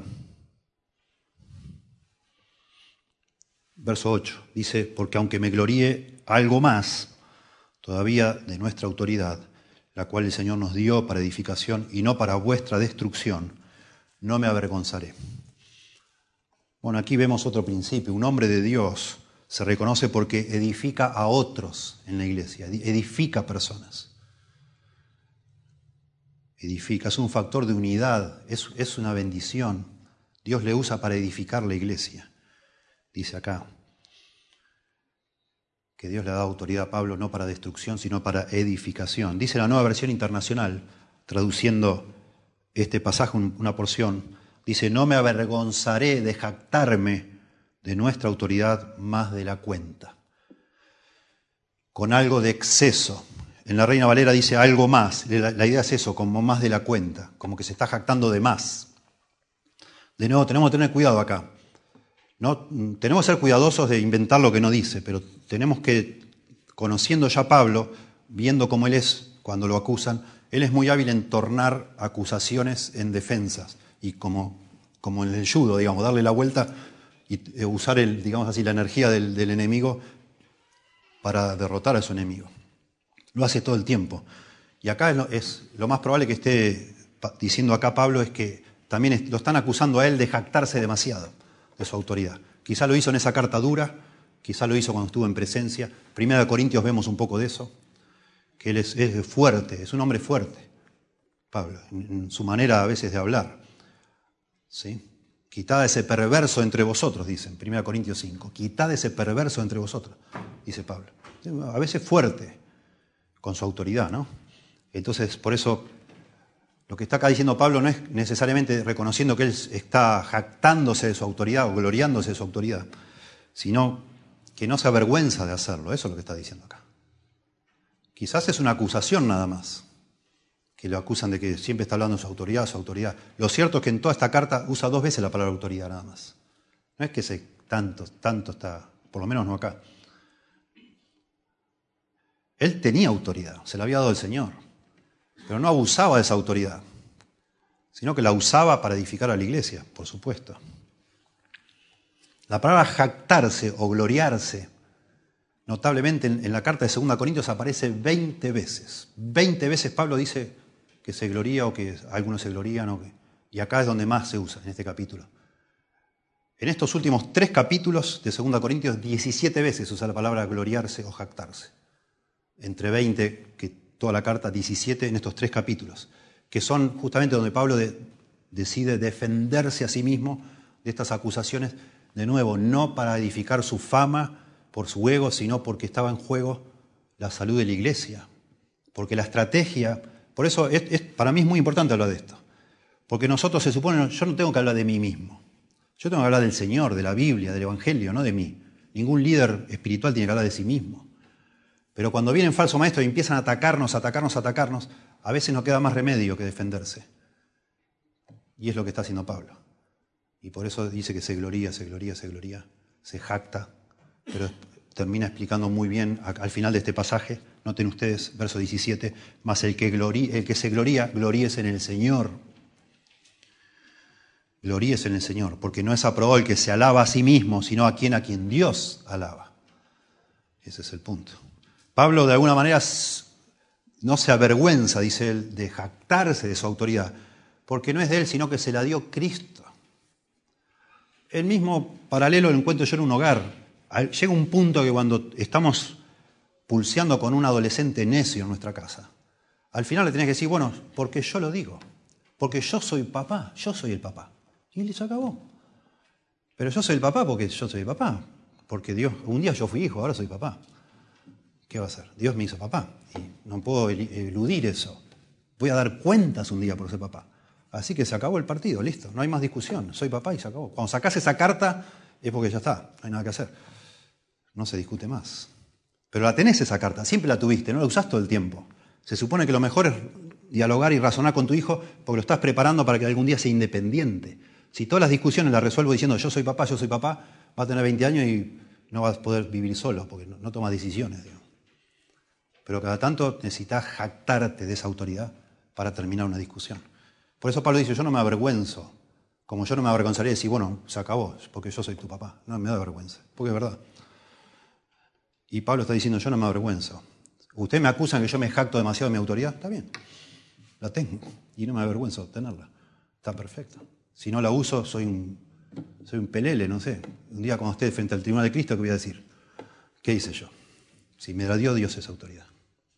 verso ocho, dice, porque aunque me gloríe algo más, todavía de nuestra autoridad, la cual el Señor nos dio para edificación y no para vuestra destrucción, no me avergonzaré. Bueno, aquí vemos otro principio. Un hombre de Dios se reconoce porque edifica a otros en la iglesia, edifica personas. Edifica, es un factor de unidad, es, es una bendición. Dios le usa para edificar la iglesia. Dice acá que Dios le da autoridad a Pablo no para destrucción, sino para edificación. Dice la Nueva Versión Internacional, traduciendo este pasaje, una porción, dice, no me avergonzaré de jactarme de nuestra autoridad más de la cuenta. Con algo de exceso. En la Reina Valera dice algo más. La, la idea es eso, como más de la cuenta, como que se está jactando de más. De nuevo, tenemos que tener cuidado acá. No, tenemos que ser cuidadosos de inventar lo que no dice, pero tenemos que, conociendo ya a Pablo, viendo cómo él es cuando lo acusan, él es muy hábil en tornar acusaciones en defensas. Y como, como en el judo, digamos, darle la vuelta y usar el, digamos así, la energía del, del enemigo para derrotar a su enemigo. Lo hace todo el tiempo. Y acá es lo, es, lo más probable que esté diciendo acá Pablo es que también es, lo están acusando a él de jactarse demasiado de su autoridad. Quizá lo hizo en esa carta dura, quizá lo hizo cuando estuvo en presencia. Primera de Corintios vemos un poco de eso, que él es, es fuerte, es un hombre fuerte, Pablo, en, en su manera a veces de hablar. ¿Sí? Quitad ese perverso entre vosotros, dice en primera Corintios cinco. Quitad ese perverso entre vosotros, dice Pablo. A veces fuerte con su autoridad, ¿no? Entonces, por eso, lo que está acá diciendo Pablo no es necesariamente reconociendo que él está jactándose de su autoridad o gloriándose de su autoridad, sino que no se avergüenza de hacerlo. Eso es lo que está diciendo acá. Quizás es una acusación nada más, que lo acusan de que siempre está hablando de su autoridad, su autoridad. Lo cierto es que en toda esta carta usa dos veces la palabra autoridad nada más. No es que se, tanto, tanto está, por lo menos no acá. Él tenía autoridad, se la había dado el Señor, pero no abusaba de esa autoridad, sino que la usaba para edificar a la iglesia, por supuesto. La palabra jactarse o gloriarse, notablemente en, en la carta de segunda Corintios aparece veinte veces. veinte veces Pablo dice que se gloría o que algunos se glorían, o que, y acá es donde más se usa, en este capítulo. En estos últimos tres capítulos de segunda Corintios, diecisiete veces usa la palabra gloriarse o jactarse. Entre veinte, que toda la carta, diecisiete en estos tres capítulos, que son justamente donde Pablo de, decide defenderse a sí mismo de estas acusaciones, de nuevo, no para edificar su fama por su ego, sino porque estaba en juego la salud de la iglesia. Porque la estrategia, por eso es, es, para mí es muy importante hablar de esto, porque nosotros se supone, yo no tengo que hablar de mí mismo, yo tengo que hablar del Señor, de la Biblia, del Evangelio, no de mí. Ningún líder espiritual tiene que hablar de sí mismo. Pero cuando vienen falsos maestros y empiezan a atacarnos, atacarnos, atacarnos, a veces no queda más remedio que defenderse. Y es lo que está haciendo Pablo. Y por eso dice que se gloría, se gloría, se gloría, se jacta, pero termina explicando muy bien al final de este pasaje. Noten ustedes, verso diecisiete, más el que, glorí, el que se gloría, gloríese en el Señor. Gloríese en el Señor, porque no es aprobado el que se alaba a sí mismo, sino a quien a quien Dios alaba. Ese es el punto. Pablo de alguna manera no se avergüenza, dice él, de jactarse de su autoridad, porque no es de él, sino que se la dio Cristo. El mismo paralelo lo encuentro yo en un hogar. Llega un punto que cuando estamos pulseando con un adolescente necio en nuestra casa, al final le tenés que decir, bueno, porque yo lo digo, porque yo soy papá, yo soy el papá. Y él se acabó. Pero yo soy el papá porque yo soy el papá, porque Dios, un día yo fui hijo, ahora soy papá. ¿Qué va a hacer? Dios me hizo papá y no puedo eludir eso. Voy a dar cuentas un día por ser papá. Así que se acabó el partido, listo, no hay más discusión, soy papá y se acabó. Cuando sacás esa carta es porque ya está, no hay nada que hacer. No se discute más. Pero la tenés esa carta, siempre la tuviste, no la usás todo el tiempo. Se supone que lo mejor es dialogar y razonar con tu hijo porque lo estás preparando para que algún día sea independiente. Si todas las discusiones las resuelvo diciendo yo soy papá, yo soy papá, va a tener veinte años y no va a poder vivir solo porque no, no toma decisiones. Digamos. Pero cada tanto necesitas jactarte de esa autoridad para terminar una discusión. Por eso Pablo dice, yo no me avergüenzo, como yo no me avergonzaría de decir, bueno, se acabó, porque yo soy tu papá. No me da vergüenza, porque es verdad. Y Pablo está diciendo, yo no me avergüenzo. Ustedes me acusan que yo me jacto demasiado de mi autoridad, está bien, la tengo y no me avergüenzo de obtenerla. Está perfecto. Si no la uso, soy un, soy un pelele, no sé. Un día cuando esté frente al tribunal de Cristo, ¿qué voy a decir? ¿Qué hice yo? Si me la dio Dios esa autoridad.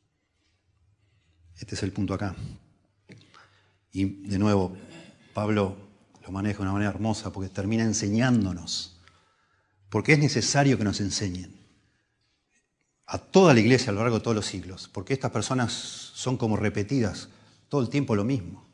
Este es el punto acá. Y de nuevo, Pablo lo maneja de una manera hermosa porque termina enseñándonos. Porque es necesario que nos enseñen. A toda la iglesia a lo largo de todos los siglos. Porque estas personas son como repetidas todo el tiempo lo mismo.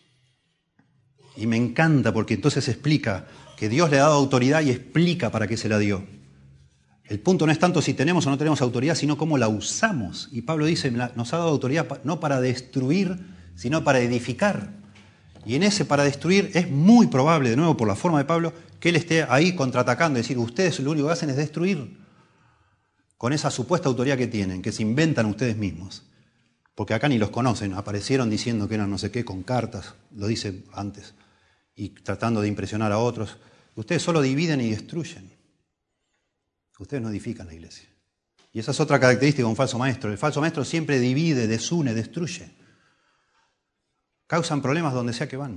Y me encanta porque entonces explica que Dios le ha dado autoridad y explica para qué se la dio. El punto no es tanto si tenemos o no tenemos autoridad, sino cómo la usamos. Y Pablo dice, nos ha dado autoridad no para destruir, sino para edificar. Y en ese para destruir es muy probable, de nuevo por la forma de Pablo, que él esté ahí contraatacando. Es decir, ustedes lo único que hacen es destruir con esa supuesta autoridad que tienen, que se inventan ustedes mismos. Porque acá ni los conocen, aparecieron diciendo que eran no sé qué, con cartas, lo dice antes, y tratando de impresionar a otros. Ustedes solo dividen y destruyen. Ustedes no edifican la iglesia. Y esa es otra característica de un falso maestro. El falso maestro siempre divide, desune, destruye. Causan problemas donde sea que van.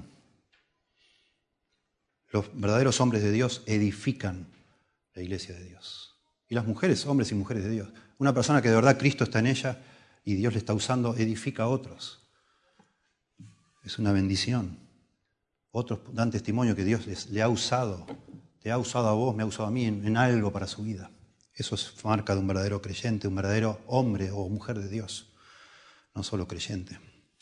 Los verdaderos hombres de Dios edifican la iglesia de Dios. Y las mujeres, hombres y mujeres de Dios. Una persona que de verdad Cristo está en ella y Dios le está usando, edifica a otros. Es una bendición. Otros dan testimonio que Dios les, le ha usado, te ha usado a vos, me ha usado a mí en, en algo para su vida. Eso es marca de un verdadero creyente, un verdadero hombre o mujer de Dios, no solo creyente.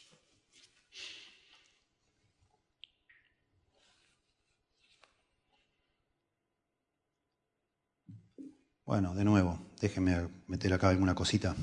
Bueno, de nuevo, déjenme meter acá alguna cosita.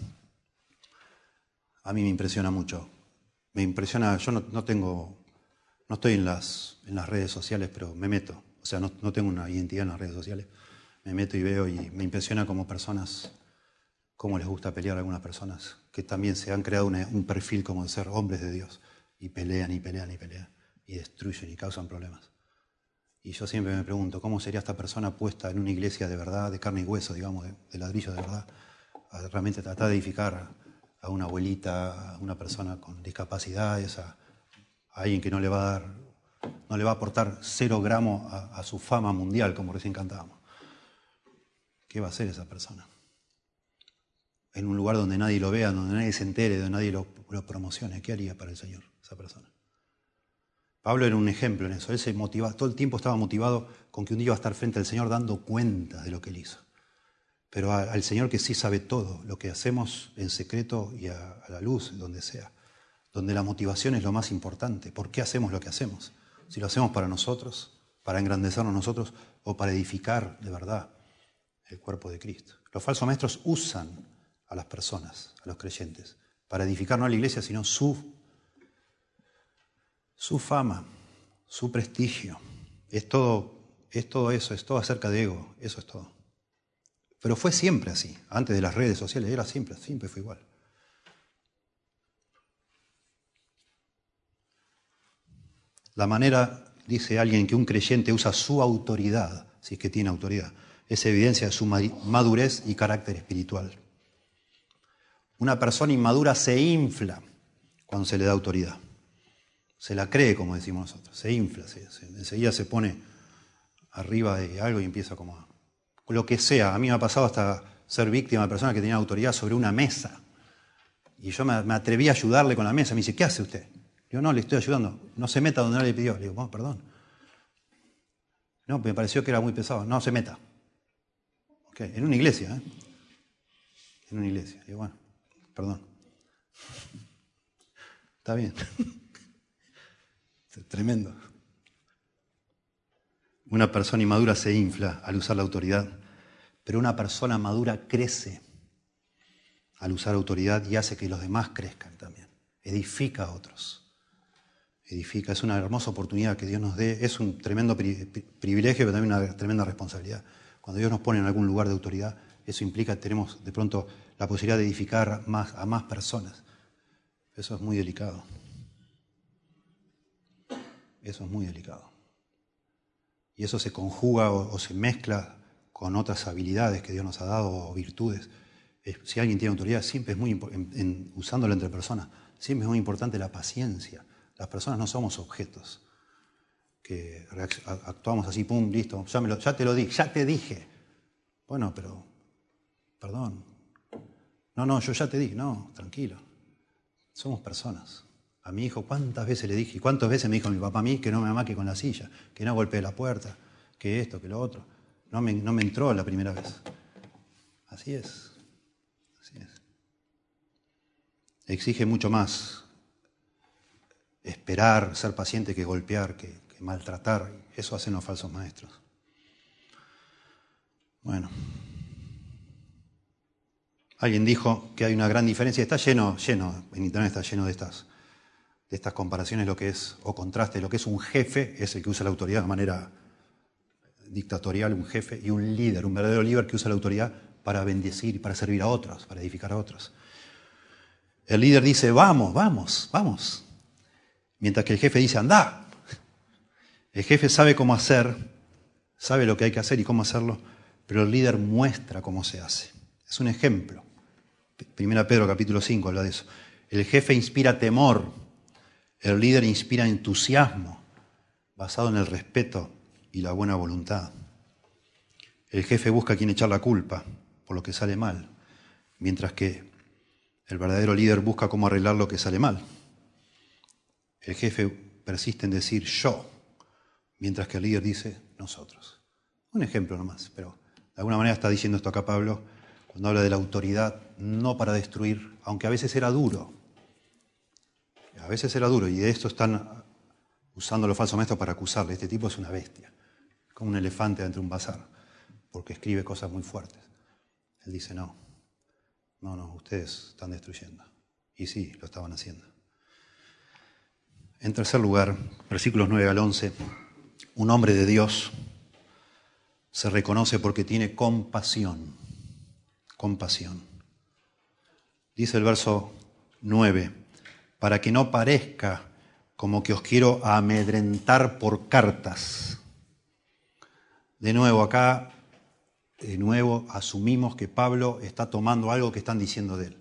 A mí me impresiona mucho. Me impresiona, yo no, no tengo, no estoy en las, en las redes sociales, pero me meto. O sea, no, no tengo una identidad en las redes sociales. Me meto y veo y me impresiona como personas, cómo les gusta pelear a algunas personas, que también se han creado una, un perfil como de ser hombres de Dios. Y pelean y pelean y pelean. Y destruyen y causan problemas. Y yo siempre me pregunto, ¿cómo sería esta persona puesta en una iglesia de verdad, de carne y hueso, digamos, de, de ladrillo de verdad, a realmente tratar de edificar a, a una abuelita, a una persona con discapacidades, a, a alguien que no le va a dar, no le va a aportar cero gramos a, a su fama mundial, como recién cantábamos? ¿Qué va a hacer esa persona? En un lugar donde nadie lo vea, donde nadie se entere, donde nadie lo, lo promocione, ¿qué haría para el Señor esa persona? Pablo era un ejemplo en eso. Él se motivaba, todo el tiempo estaba motivado con que un día iba a estar frente al Señor dando cuenta de lo que él hizo. Pero a, al Señor que sí sabe todo, lo que hacemos en secreto y a, a la luz, donde sea, donde la motivación es lo más importante. ¿Por qué hacemos lo que hacemos? Si lo hacemos para nosotros, para engrandecernos nosotros o para edificar de verdad el cuerpo de Cristo. Los falsos maestros usan a las personas, a los creyentes, para edificar no a la iglesia, sino su Su fama, su prestigio, es todo, es todo eso, es todo acerca de ego, eso es todo. Pero fue siempre así, antes de las redes sociales, era siempre, siempre fue igual. La manera, dice alguien, que un creyente usa su autoridad, si es que tiene autoridad, es evidencia de su madurez y carácter espiritual. Una persona inmadura se infla cuando se le da autoridad. Se la cree, como decimos nosotros, se infla, se, se, enseguida se pone arriba de algo y empieza como a... Lo que sea, a mí me ha pasado hasta ser víctima de personas que tenían autoridad sobre una mesa. Y yo me, me atreví a ayudarle con la mesa. Me dice, ¿qué hace usted? Yo no, le estoy ayudando. No se meta donde no le pidió. Le digo, oh, perdón. No, me pareció que era muy pesado. No se meta. Okay. En una iglesia, ¿eh? En una iglesia. Digo, bueno, perdón. Está bien. Tremendo. Una persona inmadura se infla al usar la autoridad, pero una persona madura crece al usar autoridad y hace que los demás crezcan también. Edifica a otros. Edifica. Es una hermosa oportunidad que Dios nos dé. Es un tremendo pri- privilegio, pero también una tremenda responsabilidad. Cuando Dios nos pone en algún lugar de autoridad, eso implica que tenemos de pronto la posibilidad de edificar más, a más personas. Eso es muy delicado. Eso es muy delicado. Y eso se conjuga o, o se mezcla con otras habilidades que Dios nos ha dado o virtudes. Es, si alguien tiene autoridad, siempre es muy en, en, usándolo entre personas, siempre es muy importante la paciencia. Las personas no somos objetos que actuamos así, pum, listo, ya, me lo, ya te lo dije, ya te dije. Bueno, pero, perdón. No, no, yo ya te dije, no, tranquilo. Somos personas. A mi hijo, ¿cuántas veces le dije? ¿Cuántas veces me dijo mi papá a mí que no me amaque con la silla? Que no golpee la puerta, que esto, que lo otro. No me, no me entró la primera vez. Así es. Así es. Exige mucho más esperar, ser paciente que golpear, que, que maltratar. Eso hacen los falsos maestros. Bueno. Alguien dijo que hay una gran diferencia. Está lleno, lleno, en internet está lleno de estas... de estas comparaciones, lo que es, o contraste, lo que es un jefe, es el que usa la autoridad de manera dictatorial, un jefe, y un líder, un verdadero líder que usa la autoridad para bendecir, para servir a otros, para edificar a otros. El líder dice, vamos, vamos, vamos. Mientras que el jefe dice, andá. El jefe sabe cómo hacer, sabe lo que hay que hacer y cómo hacerlo, pero el líder muestra cómo se hace. Es un ejemplo. Primera Pedro capítulo cinco habla de eso. El jefe inspira temor. El líder inspira entusiasmo, basado en el respeto y la buena voluntad. El jefe busca a quien echar la culpa por lo que sale mal, mientras que el verdadero líder busca cómo arreglar lo que sale mal. El jefe persiste en decir yo, mientras que el líder dice nosotros. Un ejemplo nomás, pero de alguna manera está diciendo esto acá Pablo cuando habla de la autoridad, no para destruir, aunque a veces era duro. A veces era duro y de esto están usando los falsos maestros para acusarle. Este tipo es una bestia, como un elefante dentro de un bazar, porque escribe cosas muy fuertes. Él dice, no, no, no, ustedes están destruyendo. Y sí, lo estaban haciendo. En tercer lugar, versículos nueve al once, un hombre de Dios se reconoce porque tiene compasión, compasión. Dice el verso nueve, para que no parezca como que os quiero amedrentar por cartas. De nuevo, acá, de nuevo, asumimos que Pablo está tomando algo que están diciendo de él.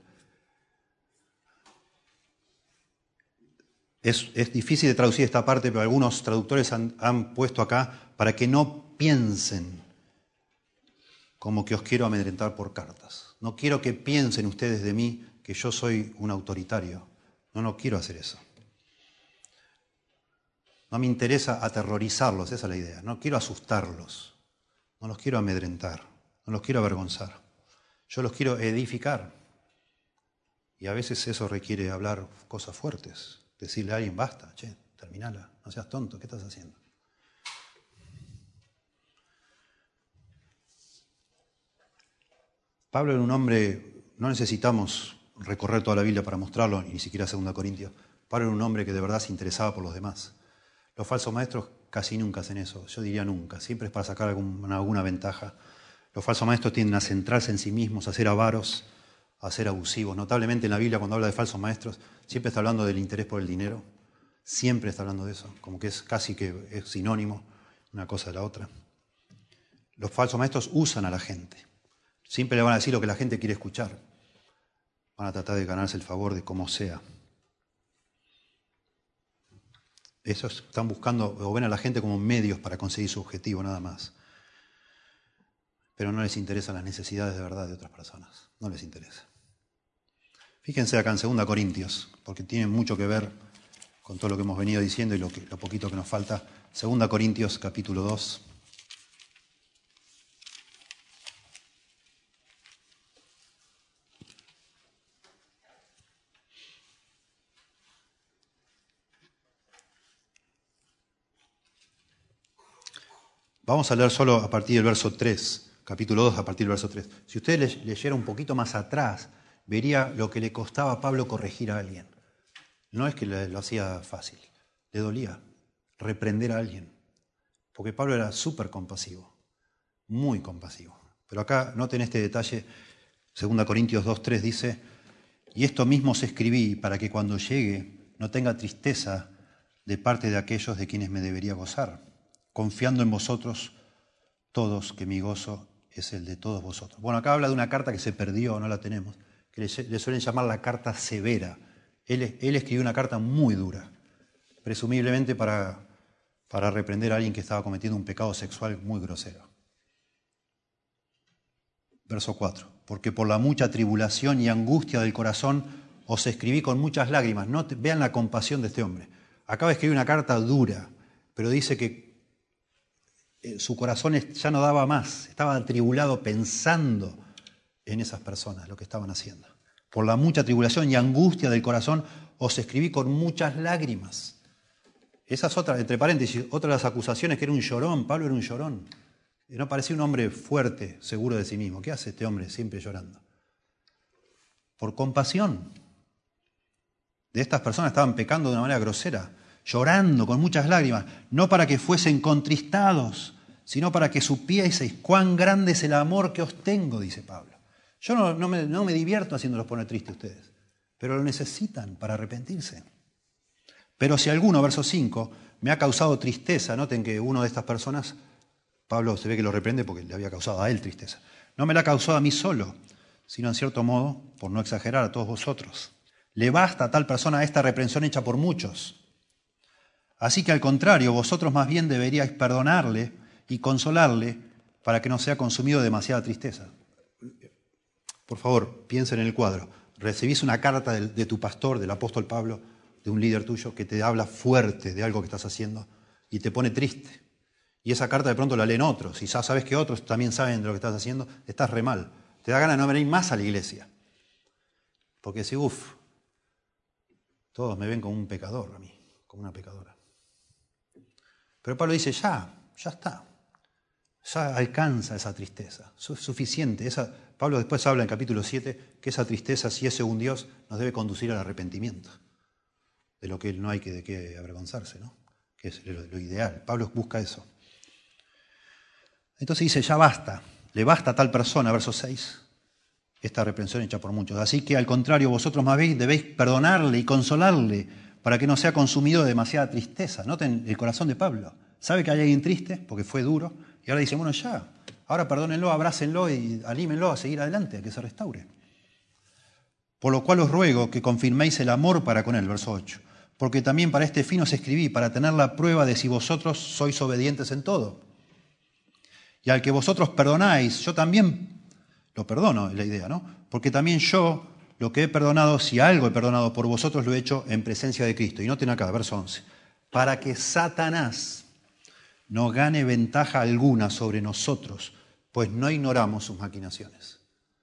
Es, es difícil de traducir esta parte, pero algunos traductores han, han puesto acá para que no piensen como que os quiero amedrentar por cartas. No quiero que piensen ustedes de mí que yo soy un autoritario. No, no quiero hacer eso. No me interesa aterrorizarlos, esa es la idea. No quiero asustarlos, no los quiero amedrentar, no los quiero avergonzar. Yo los quiero edificar. Y a veces eso requiere hablar cosas fuertes. Decirle a alguien, basta, che, terminala, no seas tonto, ¿qué estás haciendo? Pablo era un hombre, no necesitamos recorrer toda la Biblia para mostrarlo, ni siquiera segunda Corintios. Pablo era un hombre que de verdad se interesaba por los demás. Los falsos maestros casi nunca hacen eso, yo diría nunca, siempre es para sacar alguna, alguna ventaja. Los falsos maestros tienden a centrarse en sí mismos, a ser avaros, a ser abusivos. Notablemente en la Biblia cuando habla de falsos maestros siempre está hablando del interés por el dinero, siempre está hablando de eso, como que es casi que es sinónimo una cosa de la otra. Los falsos maestros usan a la gente, siempre le van a decir lo que la gente quiere escuchar, van a tratar de ganarse el favor de como sea. Esos están buscando o ven a la gente como medios para conseguir su objetivo, nada más. Pero no les interesan las necesidades de verdad de otras personas, no les interesa. Fíjense acá en segunda Corintios, porque tiene mucho que ver con todo lo que hemos venido diciendo y lo, que, lo poquito que nos falta. segunda Corintios capítulo dos. Vamos a leer solo a partir del verso tres, capítulo dos, a partir del verso tres. Si usted leyera un poquito más atrás, vería lo que le costaba a Pablo corregir a alguien. No es que lo hacía fácil, le dolía reprender a alguien, porque Pablo era súper compasivo, muy compasivo. Pero acá noten este detalle, segunda Corintios dos, tres dice, y esto mismo os escribí para que cuando llegue no tenga tristeza de parte de aquellos de quienes me debería gozar, confiando en vosotros todos, que mi gozo es el de todos vosotros. Bueno, acá habla de una carta que se perdió, no la tenemos, que le suelen llamar la carta severa. Él, él escribió una carta muy dura, presumiblemente para, para reprender a alguien que estaba cometiendo un pecado sexual muy grosero. Verso cuatro. Porque por la mucha tribulación y angustia del corazón os escribí con muchas lágrimas. No te, vean la compasión de este hombre. Acaba de escribir una carta dura, pero dice que su corazón ya no daba más, estaba atribulado pensando en esas personas, lo que estaban haciendo. Por la mucha tribulación y angustia del corazón os escribí con muchas lágrimas. Esas otras, entre paréntesis, otras de las acusaciones, que era un llorón. Pablo era un llorón. No parecía un hombre fuerte, seguro de sí mismo. ¿Qué hace este hombre siempre llorando? Por compasión. De estas personas estaban pecando de una manera grosera, llorando con muchas lágrimas, no para que fuesen contristados, sino para que supieseis cuán grande es el amor que os tengo, dice Pablo. Yo no, no, me, no me divierto haciéndolos poner tristes a ustedes, pero lo necesitan para arrepentirse. Pero si alguno, verso cinco, me ha causado tristeza, noten que uno de estas personas, Pablo se ve que lo reprende porque le había causado a él tristeza, no me la ha causado a mí solo, sino en cierto modo, por no exagerar, a todos vosotros. Le basta a tal persona esta reprensión hecha por muchos. Así que al contrario, vosotros más bien deberíais perdonarle y consolarle para que no sea consumido de demasiada tristeza. Por favor, piensen en el cuadro. Recibís una carta de, de tu pastor, del apóstol Pablo, de un líder tuyo, que te habla fuerte de algo que estás haciendo y te pone triste. Y esa carta de pronto la leen otros, y ya sabes que otros también saben de lo que estás haciendo, estás re mal. Te da ganas de no venir más a la iglesia. Porque si, uff, todos me ven como un pecador a mí, como una pecadora. Pero Pablo dice, ya, ya está. Ya alcanza esa tristeza. Es suficiente. Esa, Pablo después habla en capítulo siete que esa tristeza, si es según Dios, nos debe conducir al arrepentimiento. De lo que no hay que, de qué avergonzarse, ¿no? Que es lo, lo ideal. Pablo busca eso. Entonces dice, ya basta. Le basta a tal persona, verso seis, esta reprensión hecha por muchos. Así que al contrario, vosotros más bien debéis perdonarle y consolarle para que no sea consumido de demasiada tristeza. Noten el corazón de Pablo. Sabe que hay alguien triste porque fue duro y ahora dice, bueno, ya, ahora perdónenlo, abrácenlo y anímenlo a seguir adelante, a que se restaure. Por lo cual os ruego que confirméis el amor para con él, verso ocho. Porque también para este fin os escribí, para tener la prueba de si vosotros sois obedientes en todo. Y al que vosotros perdonáis, yo también lo perdono, es la idea, ¿no? Porque también yo, lo que he perdonado, si algo he perdonado por vosotros, lo he hecho en presencia de Cristo. Y noten acá, verso once. Para que Satanás no gane ventaja alguna sobre nosotros, pues no ignoramos sus maquinaciones.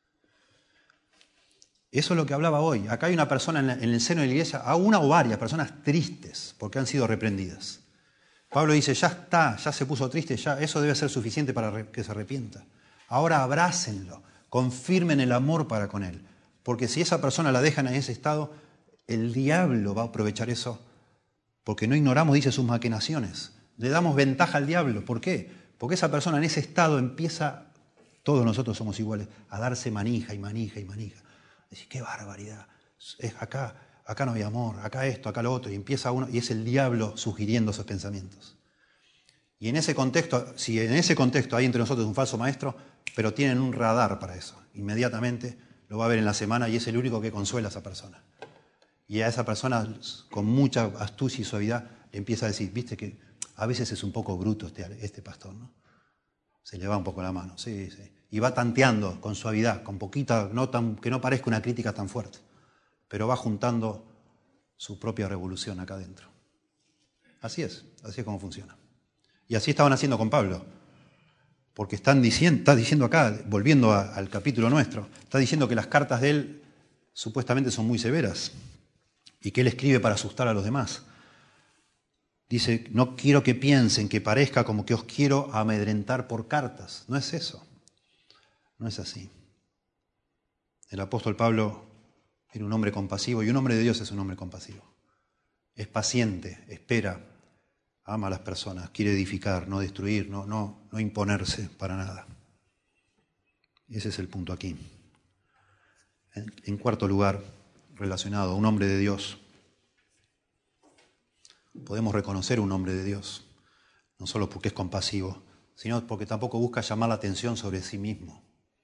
Eso es lo que hablaba hoy. Acá hay una persona en, la, en el seno de la iglesia, a una o varias personas tristes porque han sido reprendidas. Pablo dice, ya está, ya se puso triste, ya eso debe ser suficiente para que se arrepienta. Ahora abrácenlo, confirmen el amor para con él. Porque si esa persona la dejan en ese estado, el diablo va a aprovechar eso. Porque no ignoramos, dice, sus maquinaciones. Le damos ventaja al diablo. ¿Por qué? Porque esa persona en ese estado empieza, todos nosotros somos iguales, a darse manija y manija y manija. Decir, qué barbaridad. Es acá, acá no hay amor, acá esto, acá lo otro. Y empieza uno, y es el diablo sugiriendo esos pensamientos. Y en ese contexto, si en ese contexto hay entre nosotros un falso maestro, pero tienen un radar para eso, inmediatamente lo va a ver en la semana y es el único que consuela a esa persona. Y a esa persona, con mucha astucia y suavidad, le empieza a decir, viste que a veces es un poco bruto este, este pastor, ¿no? Se le va un poco la mano, sí, sí. Y va tanteando con suavidad, con poquita, no tan, que no parezca una crítica tan fuerte, pero va juntando su propia revolución acá adentro. Así es, así es como funciona. Y así estaban haciendo con Pablo. Porque están diciendo, está diciendo acá, volviendo a, al capítulo nuestro, está diciendo que las cartas de él supuestamente son muy severas y que él escribe para asustar a los demás. Dice, no quiero que piensen que parezca como que os quiero amedrentar por cartas. No es eso. No es así. El apóstol Pablo era un hombre compasivo y un hombre de Dios es un hombre compasivo. Es paciente, espera, ama a las personas, quiere edificar, no destruir, no, no, no imponerse para nada. Ese es el punto aquí. En, en cuarto lugar, relacionado a un hombre de Dios, podemos reconocer un hombre de Dios, no solo porque es compasivo, sino porque tampoco busca llamar la atención sobre sí mismo.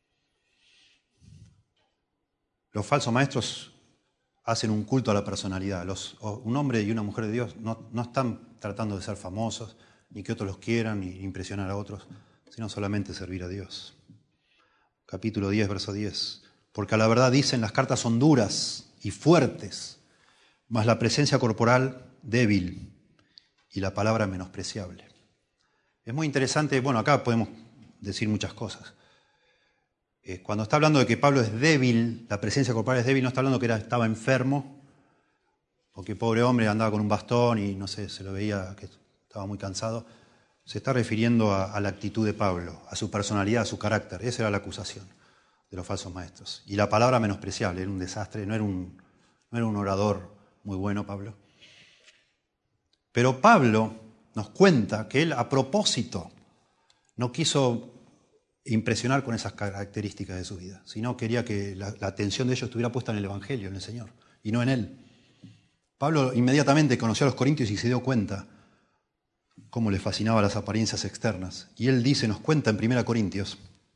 Los falsos maestros hacen un culto a la personalidad. Los, un hombre y una mujer de Dios no, no están tratando de ser famosos, ni que otros los quieran, ni impresionar a otros, sino solamente servir a Dios. Capítulo diez, verso diez. Porque a la verdad dicen, las cartas son duras y fuertes, mas la presencia corporal débil y la palabra menospreciable. Es muy interesante, bueno, acá podemos decir muchas cosas. Eh, cuando está hablando de que Pablo es débil, la presencia corporal es débil, no está hablando que era, estaba enfermo, o que pobre hombre andaba con un bastón y no sé, se lo veía que estaba muy cansado. Se está refiriendo a, a la actitud de Pablo, a su personalidad, a su carácter. Esa era la acusación de los falsos maestros. Y la palabra menospreciable, era un desastre, no era un, no era un orador muy bueno Pablo. Pero Pablo nos cuenta que él a propósito no quiso impresionar con esas características de su vida, sino quería que la, la atención de ellos estuviera puesta en el Evangelio, en el Señor, y no en él. Pablo inmediatamente conoció a los corintios y se dio cuenta cómo le fascinaban las apariencias externas. Y él dice, nos cuenta en primera Corintios,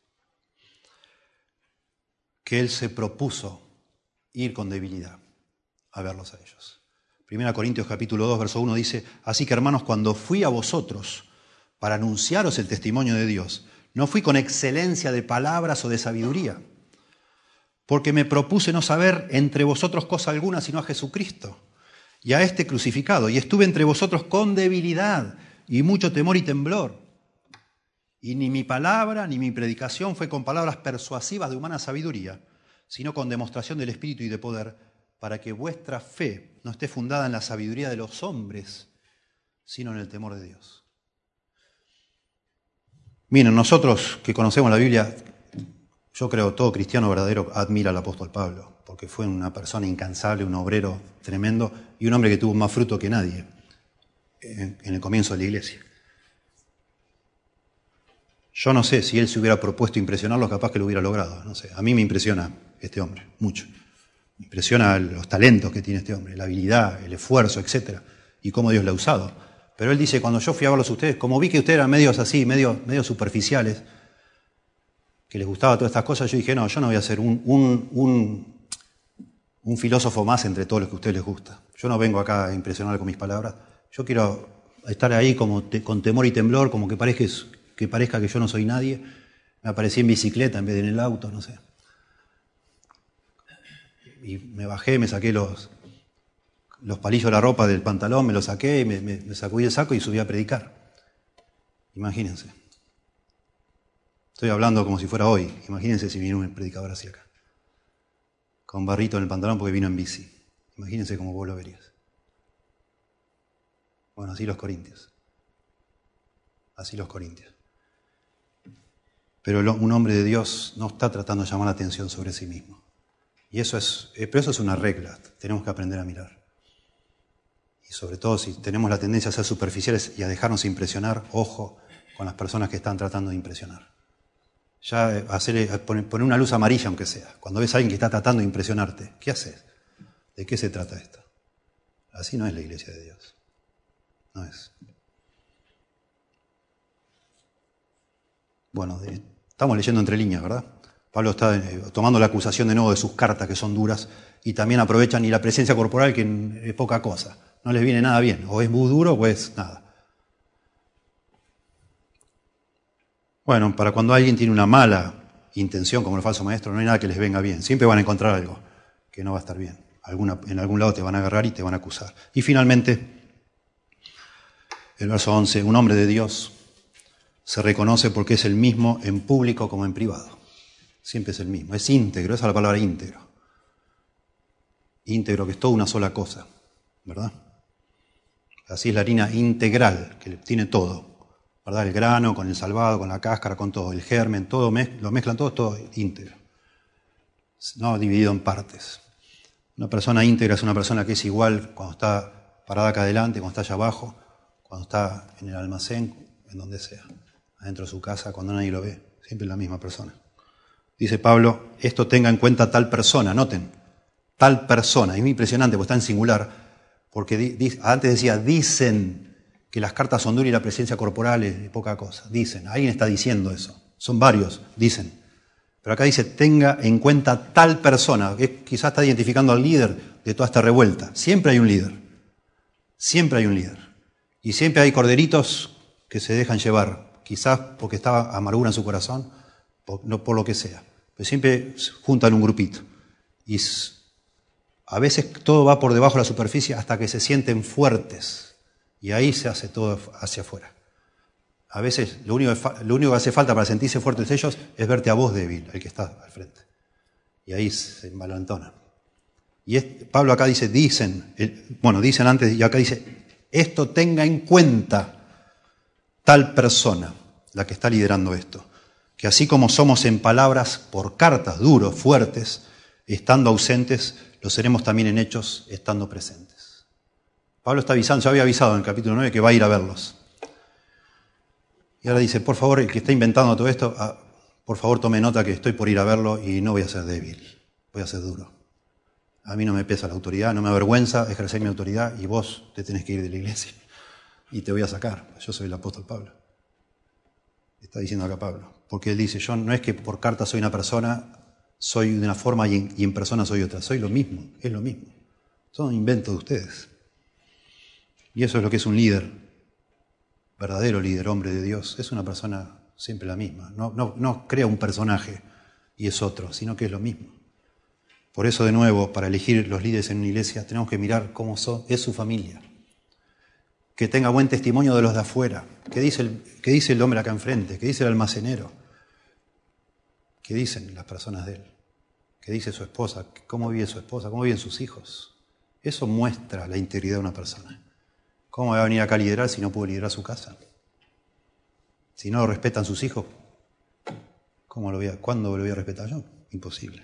que él se propuso ir con debilidad a verlos a ellos. primera Corintios capítulo dos, verso uno dice, así que hermanos, cuando fui a vosotros para anunciaros el testimonio de Dios, no fui con excelencia de palabras o de sabiduría, porque me propuse no saber entre vosotros cosa alguna sino a Jesucristo y a este crucificado, y estuve entre vosotros con debilidad y mucho temor y temblor. Y ni mi palabra ni mi predicación fue con palabras persuasivas de humana sabiduría, sino con demostración del Espíritu y de poder, para que vuestra fe no esté fundada en la sabiduría de los hombres, sino en el temor de Dios. Miren, nosotros que conocemos la Biblia, yo creo todo cristiano verdadero admira al apóstol Pablo, porque fue una persona incansable, un obrero tremendo y un hombre que tuvo más fruto que nadie en, en el comienzo de la iglesia. Yo no sé si él se hubiera propuesto impresionarlo, capaz que lo hubiera logrado. No sé. A mí me impresiona este hombre, mucho. Me impresiona los talentos que tiene este hombre, la habilidad, el esfuerzo, etcétera, y cómo Dios lo ha usado. Pero él dice, cuando yo fui a verlos a ustedes, como vi que ustedes eran medios así, medios, medios superficiales, que les gustaba todas estas cosas, yo dije, no, yo no voy a ser un, un, un, un filósofo más entre todos los que a ustedes les gusta. Yo no vengo acá a impresionar con mis palabras. Yo quiero estar ahí como te, con temor y temblor, como que parezca, que parezca que yo no soy nadie. Me aparecí en bicicleta en vez de en el auto, no sé. Y me bajé, me saqué los, los palillos de la ropa del pantalón, me los saqué, me, me, me sacudí el saco y subí a predicar. Imagínense. Estoy hablando como si fuera hoy. Imagínense si vino un predicador así acá. Con barrito en el pantalón porque vino en bici. Imagínense cómo vos lo verías. Bueno, así los corintios. Así los corintios. Pero un hombre de Dios no está tratando de llamar la atención sobre sí mismo. Y eso es, pero eso es una regla. Tenemos que aprender a mirar. Y sobre todo si tenemos la tendencia a ser superficiales y a dejarnos impresionar, ojo con las personas que están tratando de impresionar. Ya hacerle, poner una luz amarilla aunque sea. Cuando ves a alguien que está tratando de impresionarte, ¿qué haces? ¿De qué se trata esto? Así no es la iglesia de Dios. No es. Bueno, de, estamos leyendo entre líneas, ¿verdad? Pablo está eh, tomando la acusación de nuevo de sus cartas que son duras y también aprovechan y la presencia corporal que es poca cosa. No les viene nada bien. O es muy duro o es nada. Bueno, para cuando alguien tiene una mala intención, como el falso maestro, no hay nada que les venga bien. Siempre van a encontrar algo que no va a estar bien. Alguna, en algún lado te van a agarrar y te van a acusar. Y finalmente, el verso once, un hombre de Dios se reconoce porque es el mismo en público como en privado. Siempre es el mismo. Es íntegro, esa es la palabra íntegro. Íntegro, que es toda una sola cosa, ¿verdad? Así es la harina integral, que tiene todo. ¿Verdad? El grano con el salvado, con la cáscara, con todo, el germen, todo lo mezclan todo, todo íntegro. No dividido en partes. Una persona íntegra es una persona que es igual cuando está parada acá adelante, cuando está allá abajo, cuando está en el almacén, en donde sea, adentro de su casa, cuando nadie lo ve. Siempre es la misma persona. Dice Pablo, esto tenga en cuenta tal persona, noten, tal persona. Es muy impresionante porque está en singular, porque di, di, antes decía, dicen que las cartas son duras y la presencia corporal es poca cosa. Dicen, alguien está diciendo eso. Son varios, dicen. Pero acá dice, tenga en cuenta tal persona, que quizás está identificando al líder de toda esta revuelta. Siempre hay un líder. Siempre hay un líder. Y siempre hay corderitos que se dejan llevar. Quizás porque estaba amargura en su corazón, por, no por lo que sea. Pero siempre juntan un grupito. Y a veces todo va por debajo de la superficie hasta que se sienten fuertes. Y ahí se hace todo hacia afuera. A veces lo único, que, lo único que hace falta para sentirse fuertes ellos es verte a vos débil, el que está al frente. Y ahí se envalentona. Y es, Pablo acá dice, dicen, el, bueno, dicen antes y acá dice, esto tenga en cuenta tal persona, la que está liderando esto, que así como somos en palabras por cartas, duros, fuertes, estando ausentes, lo seremos también en hechos, estando presentes. Pablo está avisando, ya había avisado en el capítulo nueve que va a ir a verlos. Y ahora dice, por favor, el que está inventando todo esto, ah, por favor tome nota que estoy por ir a verlo y no voy a ser débil, voy a ser duro. A mí no me pesa la autoridad, no me avergüenza ejercer mi autoridad y vos te tenés que ir de la iglesia y te voy a sacar. Yo soy el apóstol Pablo. Está diciendo acá Pablo. Porque él dice, yo no es que por carta soy una persona, soy de una forma y en, y en persona soy otra. Soy lo mismo, es lo mismo. Son inventos de ustedes. Y eso es lo que es un líder, verdadero líder, hombre de Dios. Es una persona siempre la misma. No, no, no crea un personaje y es otro, sino que es lo mismo. Por eso, de nuevo, para elegir los líderes en una iglesia, tenemos que mirar cómo son, es su familia. que tenga buen testimonio de los de afuera. ¿Qué dice el, qué dice el hombre acá enfrente? ¿Qué dice el almacenero? ¿Qué dicen las personas de él? ¿Qué dice su esposa? ¿Cómo vive su esposa? ¿Cómo viven sus hijos? Eso muestra la integridad de una persona. ¿Cómo va a venir acá a liderar si no puede liderar su casa? Si no lo respetan sus hijos, ¿cómo lo voy a, ¿cuándo lo voy a respetar yo? Imposible.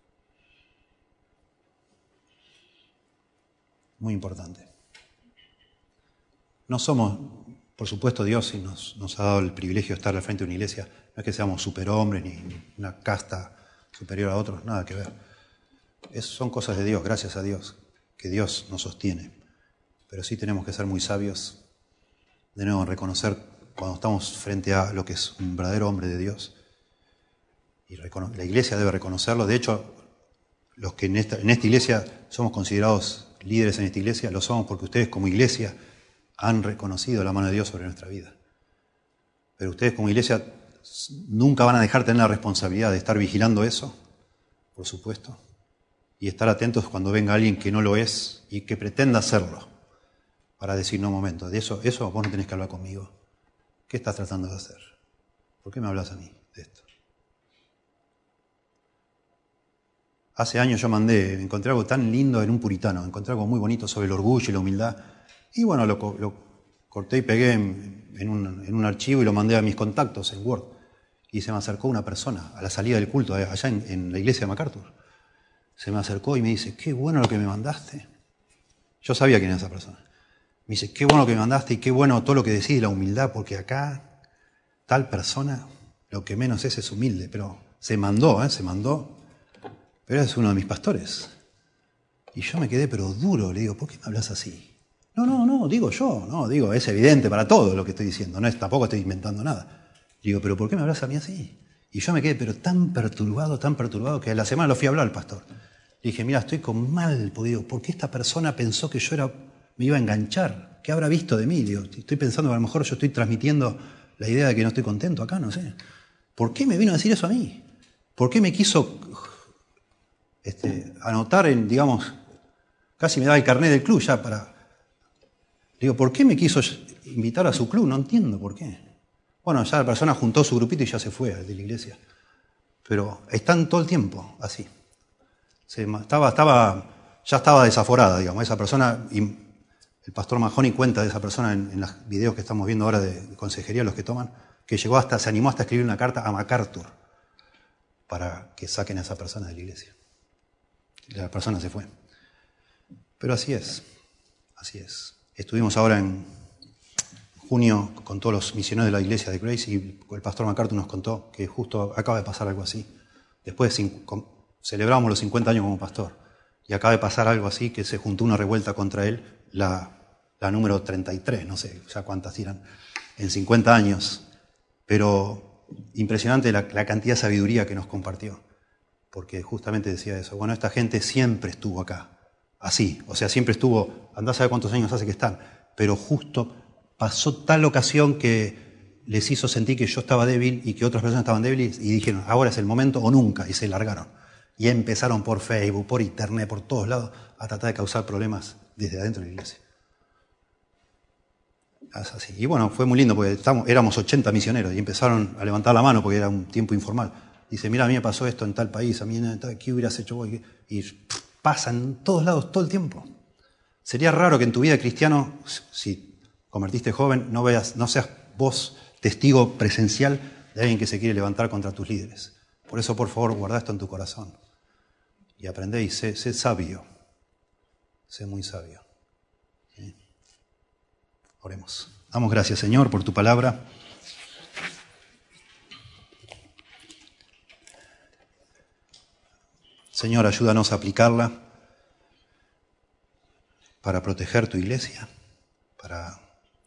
Muy importante. No somos, por supuesto, Dios sí nos, nos ha dado el privilegio de estar al frente de una iglesia. No es que seamos superhombres ni una casta superior a otros, nada que ver. Es, son cosas de Dios, gracias a Dios, que Dios nos sostiene. Pero sí tenemos que ser muy sabios, de nuevo, en reconocer cuando estamos frente a lo que es un verdadero hombre de Dios. Y la iglesia debe reconocerlo. De hecho, los que en esta, en esta iglesia somos considerados líderes en esta iglesia, lo somos porque ustedes como iglesia han reconocido la mano de Dios sobre nuestra vida. Pero ustedes como iglesia nunca van a dejar de tener la responsabilidad de estar vigilando eso, por supuesto, y estar atentos cuando venga alguien que no lo es y que pretenda hacerlo, para decir, no, momento, de eso, eso vos no tenés que hablar conmigo. ¿Qué estás tratando de hacer? ¿Por qué me hablas a mí de esto? Hace años yo mandé, encontré algo tan lindo en un puritano, encontré algo muy bonito sobre el orgullo y la humildad, y bueno, lo, lo corté y pegué en, en, un, en un archivo y lo mandé a mis contactos en Word. Y se me acercó una persona a la salida del culto, allá en, en la iglesia de MacArthur. Se me acercó y me dice, qué bueno lo que me mandaste. Yo sabía quién era esa persona. Me dice, qué bueno lo que me mandaste y qué bueno todo lo que decís, la humildad, porque acá tal persona lo que menos es es humilde, pero se mandó, ¿eh? se mandó. Pero es uno de mis pastores. Y yo me quedé, pero duro, le digo, ¿por qué me hablas así? No, no, no, digo yo, no, digo, es evidente para todo lo que estoy diciendo, no es, tampoco estoy inventando nada. Digo, ¿pero por qué me hablas a mí así? Y yo me quedé, pero tan perturbado, tan perturbado, que a la semana lo fui a hablar al pastor. Le dije, mira, estoy con mal, porque digo, ¿por qué esta persona pensó que yo era, me iba a enganchar? ¿Qué habrá visto de mí? Digo, estoy pensando que a lo mejor yo estoy transmitiendo la idea de que no estoy contento acá, no sé. ¿Por qué me vino a decir eso a mí? ¿Por qué me quiso este, anotar en, digamos, casi me daba el carnet del club ya para... Digo, ¿por qué me quiso invitar a su club? No entiendo por qué. Bueno, ya la persona juntó su grupito y ya se fue de la iglesia. Pero están todo el tiempo así. Se, estaba, estaba, ya estaba desaforada, digamos. Esa persona, y el pastor Mahoney cuenta de esa persona en, en los videos que estamos viendo ahora de, de consejería, los que toman, que llegó hasta, se animó hasta a escribir una carta a MacArthur para que saquen a esa persona de la iglesia. Y la persona se fue. Pero así es, así es. Estuvimos ahora en junio con todos los misioneros de la iglesia de Grace y el pastor MacArthur nos contó que justo acaba de pasar algo así. Después de cinco, celebramos los cincuenta años como pastor y acaba de pasar algo así, que se juntó una revuelta contra él, la, la número treinta y tres, no sé ya cuántas eran, en cincuenta años. Pero impresionante la, la cantidad de sabiduría que nos compartió, porque justamente decía eso. Bueno, esta gente siempre estuvo acá. Así, o sea, siempre estuvo, andá a saber cuántos años hace que están, pero justo pasó tal ocasión que les hizo sentir que yo estaba débil y que otras personas estaban débiles y dijeron, ahora es el momento o nunca, y se largaron. Y empezaron por Facebook, por internet, por todos lados, a tratar de causar problemas desde adentro de la iglesia. Es así. Y bueno, fue muy lindo porque estamos, éramos ochenta misioneros y empezaron a levantar la mano porque era un tiempo informal. Dice, mira, a mí me pasó esto en tal país, a mí en tal, ¿qué hubieras hecho vos? Y pff, pasa en todos lados, todo el tiempo. Sería raro que en tu vida de cristiano, si convertiste joven, no veas, no seas vos testigo presencial de alguien que se quiere levantar contra tus líderes. Por eso, por favor, guarda esto en tu corazón. Y aprendé y sé, sé sabio. Sé muy sabio. ¿Sí? Oremos. Damos gracias, Señor, por tu palabra. Señor, ayúdanos a aplicarla para proteger tu iglesia, para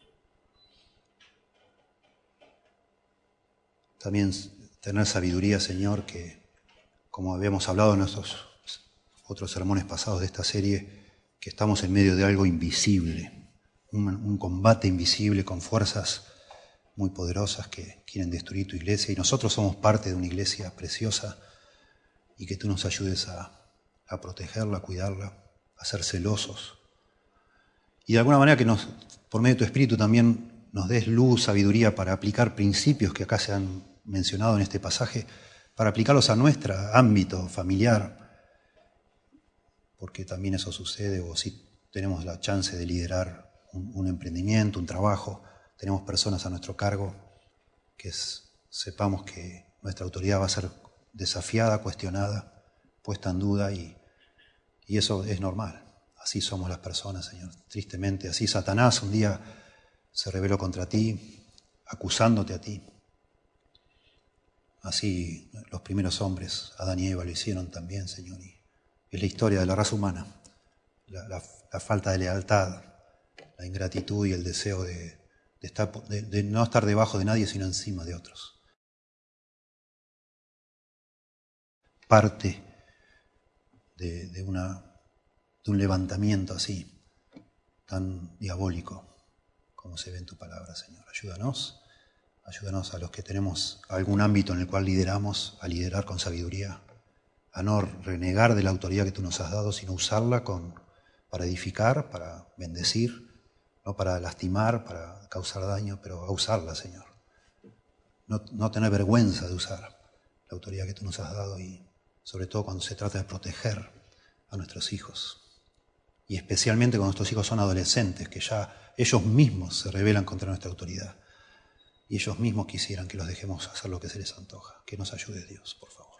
también tener sabiduría, Señor, que, como habíamos hablado en nuestros otros sermones pasados de esta serie, que estamos en medio de algo invisible, un, un combate invisible con fuerzas muy poderosas que quieren destruir tu iglesia, y nosotros somos parte de una iglesia preciosa, y que tú nos ayudes a, a protegerla, a cuidarla, a ser celosos, Y de alguna manera que nos, por medio de tu Espíritu también nos des luz, sabiduría para aplicar principios que acá se han mencionado en este pasaje, para aplicarlos a nuestro ámbito familiar, porque también eso sucede, o si tenemos la chance de liderar un, un emprendimiento, un trabajo, tenemos personas a nuestro cargo, que es, sepamos que nuestra autoridad va a ser desafiada, cuestionada, puesta en duda, y, y eso es normal. Así somos las personas, Señor. Tristemente, así Satanás un día se rebeló contra ti, acusándote a ti. Así los primeros hombres, Adán y Eva, lo hicieron también, Señor. Y es la historia de la raza humana, la, la, la falta de lealtad, la ingratitud y el deseo de, de, estar, de, de no estar debajo de nadie, sino encima de otros. Parte de, de, una, de un levantamiento así, tan diabólico como se ve en tu palabra, Señor. Ayúdanos, ayúdanos a los que tenemos algún ámbito en el cual lideramos, a liderar con sabiduría, a no renegar de la autoridad que tú nos has dado, sino usarla con, para edificar, para bendecir, no para lastimar, para causar daño, pero a usarla, Señor. No, no tener vergüenza de usar la autoridad que tú nos has dado, y sobre todo cuando se trata de proteger a nuestros hijos. Y especialmente cuando nuestros hijos son adolescentes, que ya ellos mismos se rebelan contra nuestra autoridad. Y ellos mismos quisieran que los dejemos hacer lo que se les antoja. Que nos ayude Dios, por favor,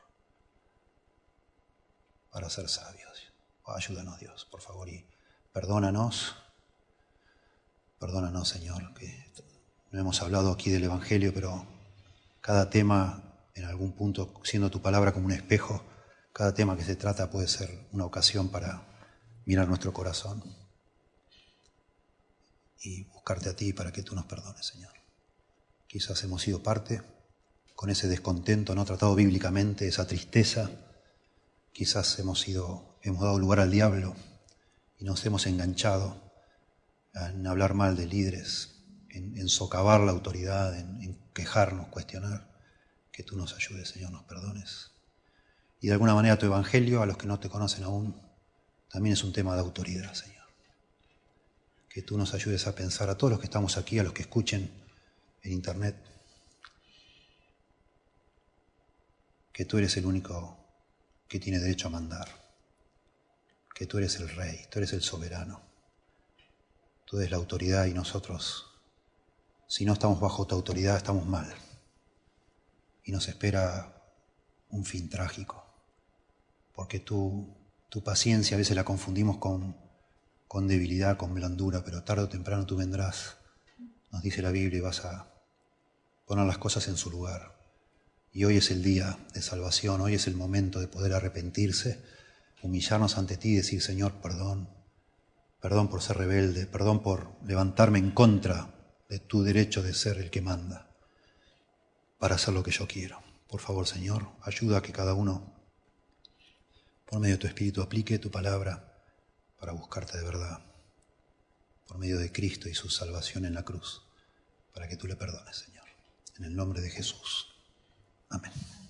para ser sabios. Ayúdanos, Dios, por favor, y perdónanos. Perdónanos, Señor, que no hemos hablado aquí del Evangelio, pero cada tema, en algún punto, siendo tu palabra como un espejo, cada tema que se trata puede ser una ocasión para mirar nuestro corazón y buscarte a ti para que tú nos perdones, Señor. Quizás hemos sido parte con ese descontento, no tratado bíblicamente, esa tristeza. Quizás hemos sido, hemos dado lugar al diablo y nos hemos enganchado en hablar mal de líderes, en, en socavar la autoridad, en, en quejarnos, cuestionar. Que tú nos ayudes, Señor, nos perdones. Y de alguna manera tu evangelio, a los que no te conocen aún, también es un tema de autoridad, Señor. Que tú nos ayudes a pensar, a todos los que estamos aquí, a los que escuchen en internet, que tú eres el único que tiene derecho a mandar, que tú eres el rey, tú eres el soberano, tú eres la autoridad, y nosotros, si no estamos bajo tu autoridad, estamos mal. Y nos espera un fin trágico, porque tú, tu paciencia a veces la confundimos con, con debilidad, con blandura, pero tarde o temprano tú vendrás, nos dice la Biblia, y vas a poner las cosas en su lugar. Y hoy es el día de salvación, hoy es el momento de poder arrepentirse, humillarnos ante ti y decir, Señor, perdón, perdón por ser rebelde, perdón por levantarme en contra de tu derecho de ser el que manda, para hacer lo que yo quiero. Por favor, Señor, ayuda a que cada uno, por medio de tu Espíritu, aplique tu palabra para buscarte de verdad, por medio de Cristo y su salvación en la cruz, para que tú le perdones, Señor. En el nombre de Jesús. Amén.